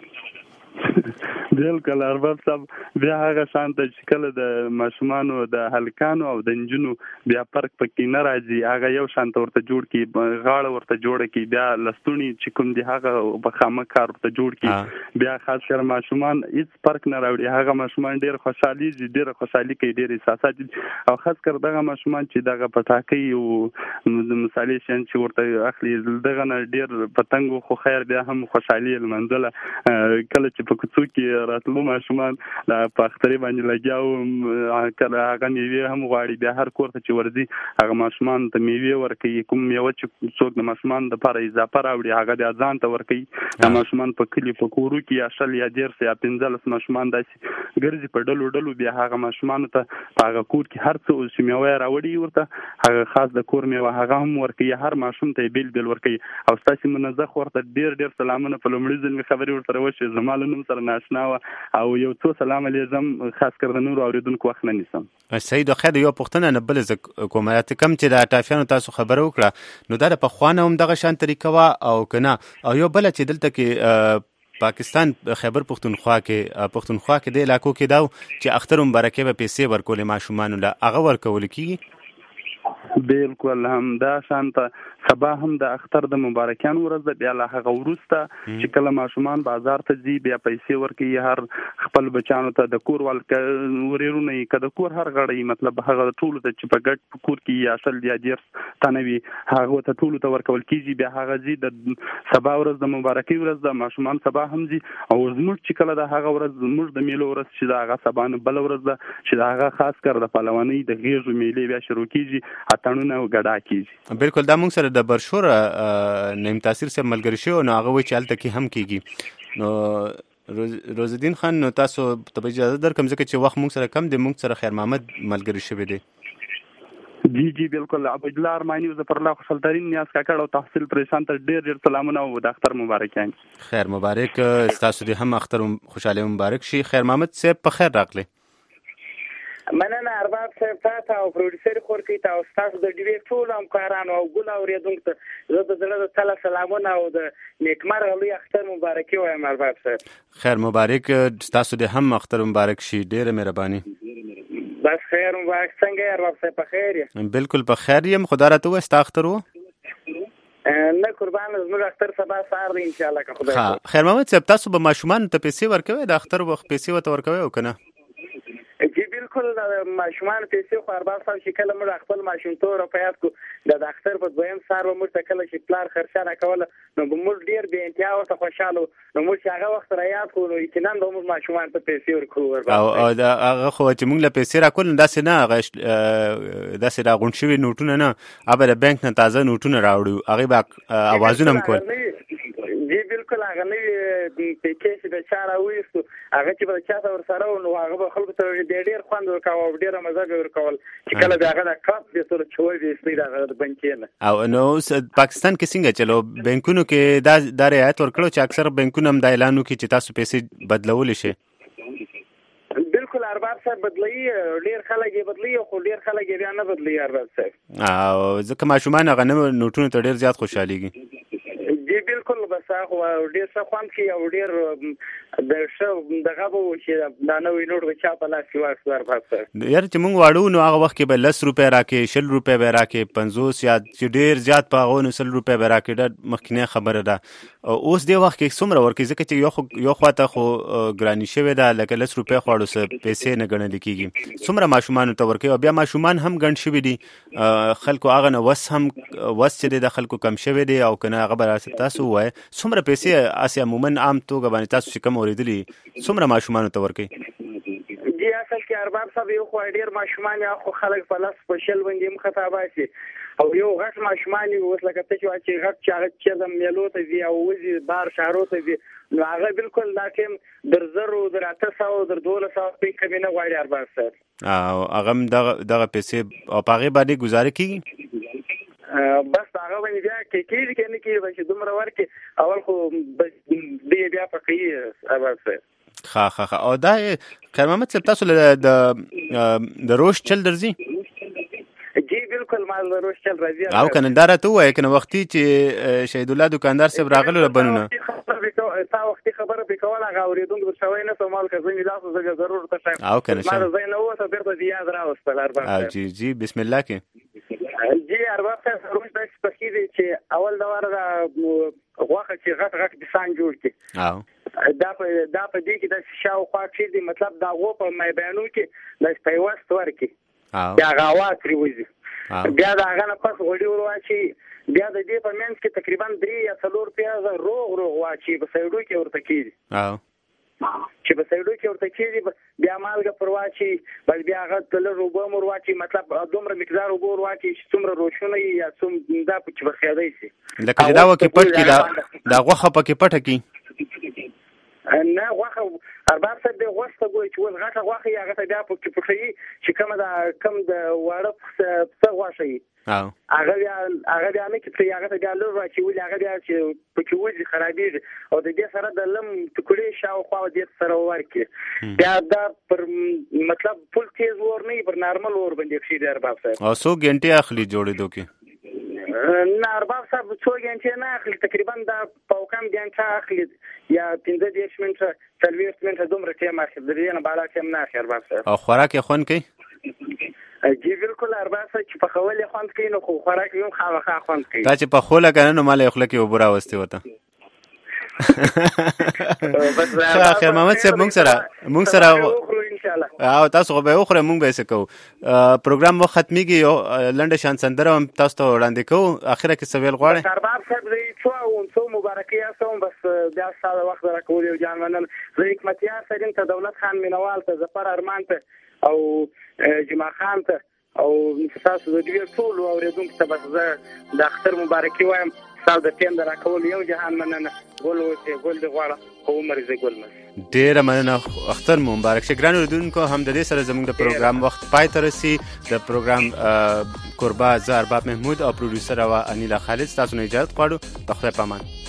بالکل ارباب صاحب بیا هغه شان ته چې کله د ماشومانو د هلکانو او د نجونو بیا فرق پکې نه راځي هغه یو شان ته ورته جوړ کی غاړه ورته جوړ کی بیا لستونی چې کوم دی هغه په خامه کار ورته جوړ کی بیا خاص کر ماشومان هیڅ فرق نه راوړي هغه ماشومان ډیر خوشحالي کوي ډیر احساسات او خاص کر دغه ماشومان چې دغه پټاکي او مثالي شان چې ورته اخلي دغه نه ډیر پتنګ خو خیر بیا هم خوشحالي المنزله کله چې په کوڅو کې راتلو ماشومان په اخترې باندې لګیاو کله هغه میوې هم غواړي بیا هر کور ته چې ورځي هغه ماشومان ته میوې ورکوي کوم میوه چې څوک د ماشومان دپاره اضافه راوړي هغه بیا ځان ته ورکوي د ماشومان په کلي په کورو کې یا 100 یا 150 یا 15 ماشومان داسې ګرځي په ډلو بیا هغه ماشومانو ته په هغه کور کې هر څه چې میوه راوړي ورته هغه خاص د کور میوه هغه هم ورکوي هر ماشوم ته بیل ورکوي او ستاسو منځخ ورته ډیر سلامونه په لومړي ځل خبرې ورته وشي زما له نوم سره ناشنا کوه او یو څو سلام علیکم خاص کر د نور اوریدونکو وخت نه نیسم. سید خیر یو پښتنه نه بل ز کوم راته کم چې د ټافیانو تاسو خبرو وکړه نو دا په خوانه هم دغه شان طریقه وا او کنه او یو بل چې دلته کې پاکستان خیبر پختونخوا کې د علاقو کې داو چې اختر مبارکي به پیسې ورکول ماشومان له هغه ورکول کیږي. بالکل هم دا شانته سبا هم د اختر د مبارکیان ورځ د بیا له هغه وروسته چې کله ماشومان بازار ته ځي بیا پیسې ورکوي هر خپل بچانو ته د کور ورېرونه یې که د کور هر غړی مطلب هغه ټولو ته چې په ګډ په کور کې یا شل یا ډېر تنه وي هغه ته ټولو ته ورکول کېږي. بیا هغه ځي د سبا ورځ د مبارکۍ ورځ د ماشومان سبا هم ځي او زموږ چې کله د هغه ورځ زموږ د میلو ورځ چې د هغه سبا نه بله ورځ ده چې د هغه خاص کر د پهلوانۍ د غېږو میلې بیا شروع کېږي اتڼونه او ګډا کېږي. بالکل دا موږ سره د برشور نیم تاثیر سره ملګری شو نو هغه وایي چې هلته کې هم کېږي. نو روزالدین خان نو تاسو ته اجازه درکړم ځکه چې وخت موږ سره کم دی موږ سره خیر محمد ملګری شوی دی. جی بالکل عبدالله ارمانی او ظفر الله خوشالترین نیاز کاکړ او تحصیل پریشان ته ډېر سلامونه او د اختر مبارکیان. خیر مبارک تاسو دې هم اختر خوشاله مبارک شي. خیر محمد صاحب په خیر راغلی. مننه ارباب صاحب تاسو او پروډوسر خورکی تاسو تاسو د ډیوې ټول همکارانو او ګل اوریدونکو ته زه د زړه د تله سلامونه او د نیکمرغه لوی اختر مبارکي وایم ارباب صاحب. خیر مبارک تاسو دې هم اختر مبارک شي. ډېره مهرباني. بس خیر مبارک. څنګه ارباب صاحب په خیر یې؟ بالکل په خیر یم. خدا راته وایي ستا اختر و؟ نه قربان زموږ اختر سبا سهار دی انشاءالله که خدای ښه. خیر محمد صاحب تاسو به ماشومانو ته پیسې ورکوئ د اختر وخت پیسې ورته ورکوئ او که نه؟ جی بالکل د ماشومان پیسې خو ارباب صاحب چې کله موږ خپل ماشومتوب را په یاد کړو د اختر په دویم سهار به موږ ته کله چې پلار خرچه راکوله نو به موږ ډېر بې انتها ورته خوشحاله وو نو موږ چې هغه وخت را یاد کړو نو یقینا به موږ ماشومان ته پیسې ورکړو. او هغه خو چې موږ له پیسې راکول نو داسې نه هغه داسې راغونډ شوي نوټونه نه هغه د بانک نه تازه نوټونه راوړو هغې به اوازونه هم کول. جی بالکل هغه نوي پیکې چې د چا راویستو هغه چې به د چا ته ورسره و نو هغه به خلکو ته ډېر خوند ورکاوه او ډېره مزه به ورکول چې کله به هغه د کاپ د سره چوي ویستې د هغه د بانکې نه. او نو پاکستان کې څنګه چلو بانکونو کې دا رعایت ورکړو چې اکثر بانکونه هم دا اعلان وکړي چې تاسو پیسې بدلولی شي؟ بالکل ارباب صاحب بدلوي ډېر خلک یې بدلوي خو ډېر خلک یې بیا نه بدلوي ارباب صاحب. او ځکه ماشومان هغه نوټونو ته ډېر زیات خوشحالېږي. جی بالکل بس هغه ډېر ښه خوند کوي او ډېر د ښه دغه به و چې دا نوی نوټ به چا په لاس کې واخلو ارباب صاحب. یاره چې موږ واړو نو هغه وخت کې به 10 روپۍ راکړې 20 روپۍ به راکړې 50 یا چې ډېر زیات په هغو نو 100 روپۍ به راکړې ډېر مخکینۍ خبره ده. اوس دې وخت کې څومره ورکوي ځکه چې یو خواته خو ګراني شوې ده لکه 10 روپۍ خواړو څه پیسې نه ګڼل کېږي. څومره ماشومانو ته ورکوي او بیا ماشومان هم ګڼ شوي دي خلکو هغه نه وس چې دی د خلکو کم شوی دی او که نه هغه به تاسو ووایئ څومره پیسې اسې عموما عام توګه باندې تاسو چې کوم اورېدلي څومره ماشومانو ته ورکوي؟ جی اصل کې ارباب صاحب یو خو ډېر ماشومان یا خو خلک په لاس په شل باندې هم خطا باسي او یو غټ ماشومان اوس لکه ته چې غټ چې هغه چې د میلو ته ځي او وځي بار شهرو ته ځي نو هغه بالکل دا ټیم در 1000 در 800 در 1200 روپۍ کمې نه غواړي ارباب صاحب. او هغه هم دغه پیسې او په هغې باندې ګزاره کېږي؟ بس هغه باندې بیا کېږي که نه کېږي چې دومره ورکړي اول خو دی بیا په کوي ارباب صاحب. ښه او دا خیر محمد صاحب تاسو د روش چل درځي؟ جی بالکل ما د روش چل راځي. او کنه دا راته ووایه کنه وختي چې شهید الله دکاندار صاحب راغلو له بنونه تا وختي خبره پې کوله هغه اورېدونکو به شوی نه سم که زه مې داسې زه ضرور ته شایم او کنه ما د ځای نه ووته بېرته دې یاد راوستل ارباب صاحب. جی بسم الله کې جی ارباب صاحب روش داسې پخې دی چې اول د واره د غوښه چې غټ دسان جوړ کړي دا په دې کې د شاوخوا کښې دي مطلب د هغو په میدانو کې د پیوست ورکړي بیا هغه هوا ترې وځي بیا د هغه نه پس غوړي ور واچوي بیا د دې په منځ کې تقریبا 3 یا 4 پیازه روغ واچوي په سایډو کې ورته کېږي چې په سایډو کې ورته کېږي بیا مالګه پر واچوي بس بیا هغه لږ اوبه هم ور واچوي مطلب دومره مقدار اوبه ور واچوي چې څومره روشونه وي یا څومره دا چې بخیادی شي لکه چې دا وکې پټ کړي دا غوښه پکې پټه کړي نه غوښه ارباب صاحب د غوښه ګوي چې ول غټه غوښه یا غټه بیا په کې پخې چې کوم د واړه څه غوښه یي هغه بیا نه کې څه هغه بیا لور چې ول هغه بیا چې په کې وځي خرابېږي او د دې سره د لم ټکړې شاوخوا دې سره ورکی بیا دا پر مطلب فل تیز ور نه پر نارمل ور باندې شي د ارباب صاحب او 100 غنټه اخلي جوړېدو کې نه ارباب صاحب 100 غنټه نه اخلي تقریبا دا په کم غنټه اخلي یا 15 منټه 30 منټه دومره ټیم اخلي د دې نه بالا ټیم نه اخلي ارباب صاحب او خوراک یې خون کوي جی بالکل ارباب صاحب چې په خولې خوند کوي نو خو خوراک یې هم خامخا خوند کوي دا چې په خوله کنه نو مال یې خله کې وبرا واستي وته خیر محمد صاحب مونږ سره او تاسو به اوخره مونږ به څه کوو پروګرام مو ختميږي یو لنډه شان سندره هم تاسو ته وړاندې کوو اخره کې سوال غواړم ارباب صاحب دې څو مبارکي اسوم بس بیا ساده وخت راکول یو جان منل زه حکمتیار سرین ته دولت خان مینوال ته ظفر ارمان ته او جمع خان ته او تاسو د دې ټول اوریدونکو ته بس زه د اختر مبارکي وایم سال د پیند راکول یو جهان مننه ګل دی غواړه او مرزه ګل مس ډیره مننه اختر مبارک شه ګران اوریدونکو هم د دې سره زموږ د پروګرام وخت پای ته رسي د پروګرام قربا زه ارباب محمود او پروډوسر وا انیلا خالد تاسو نه اجازه غواړو په خپل پامان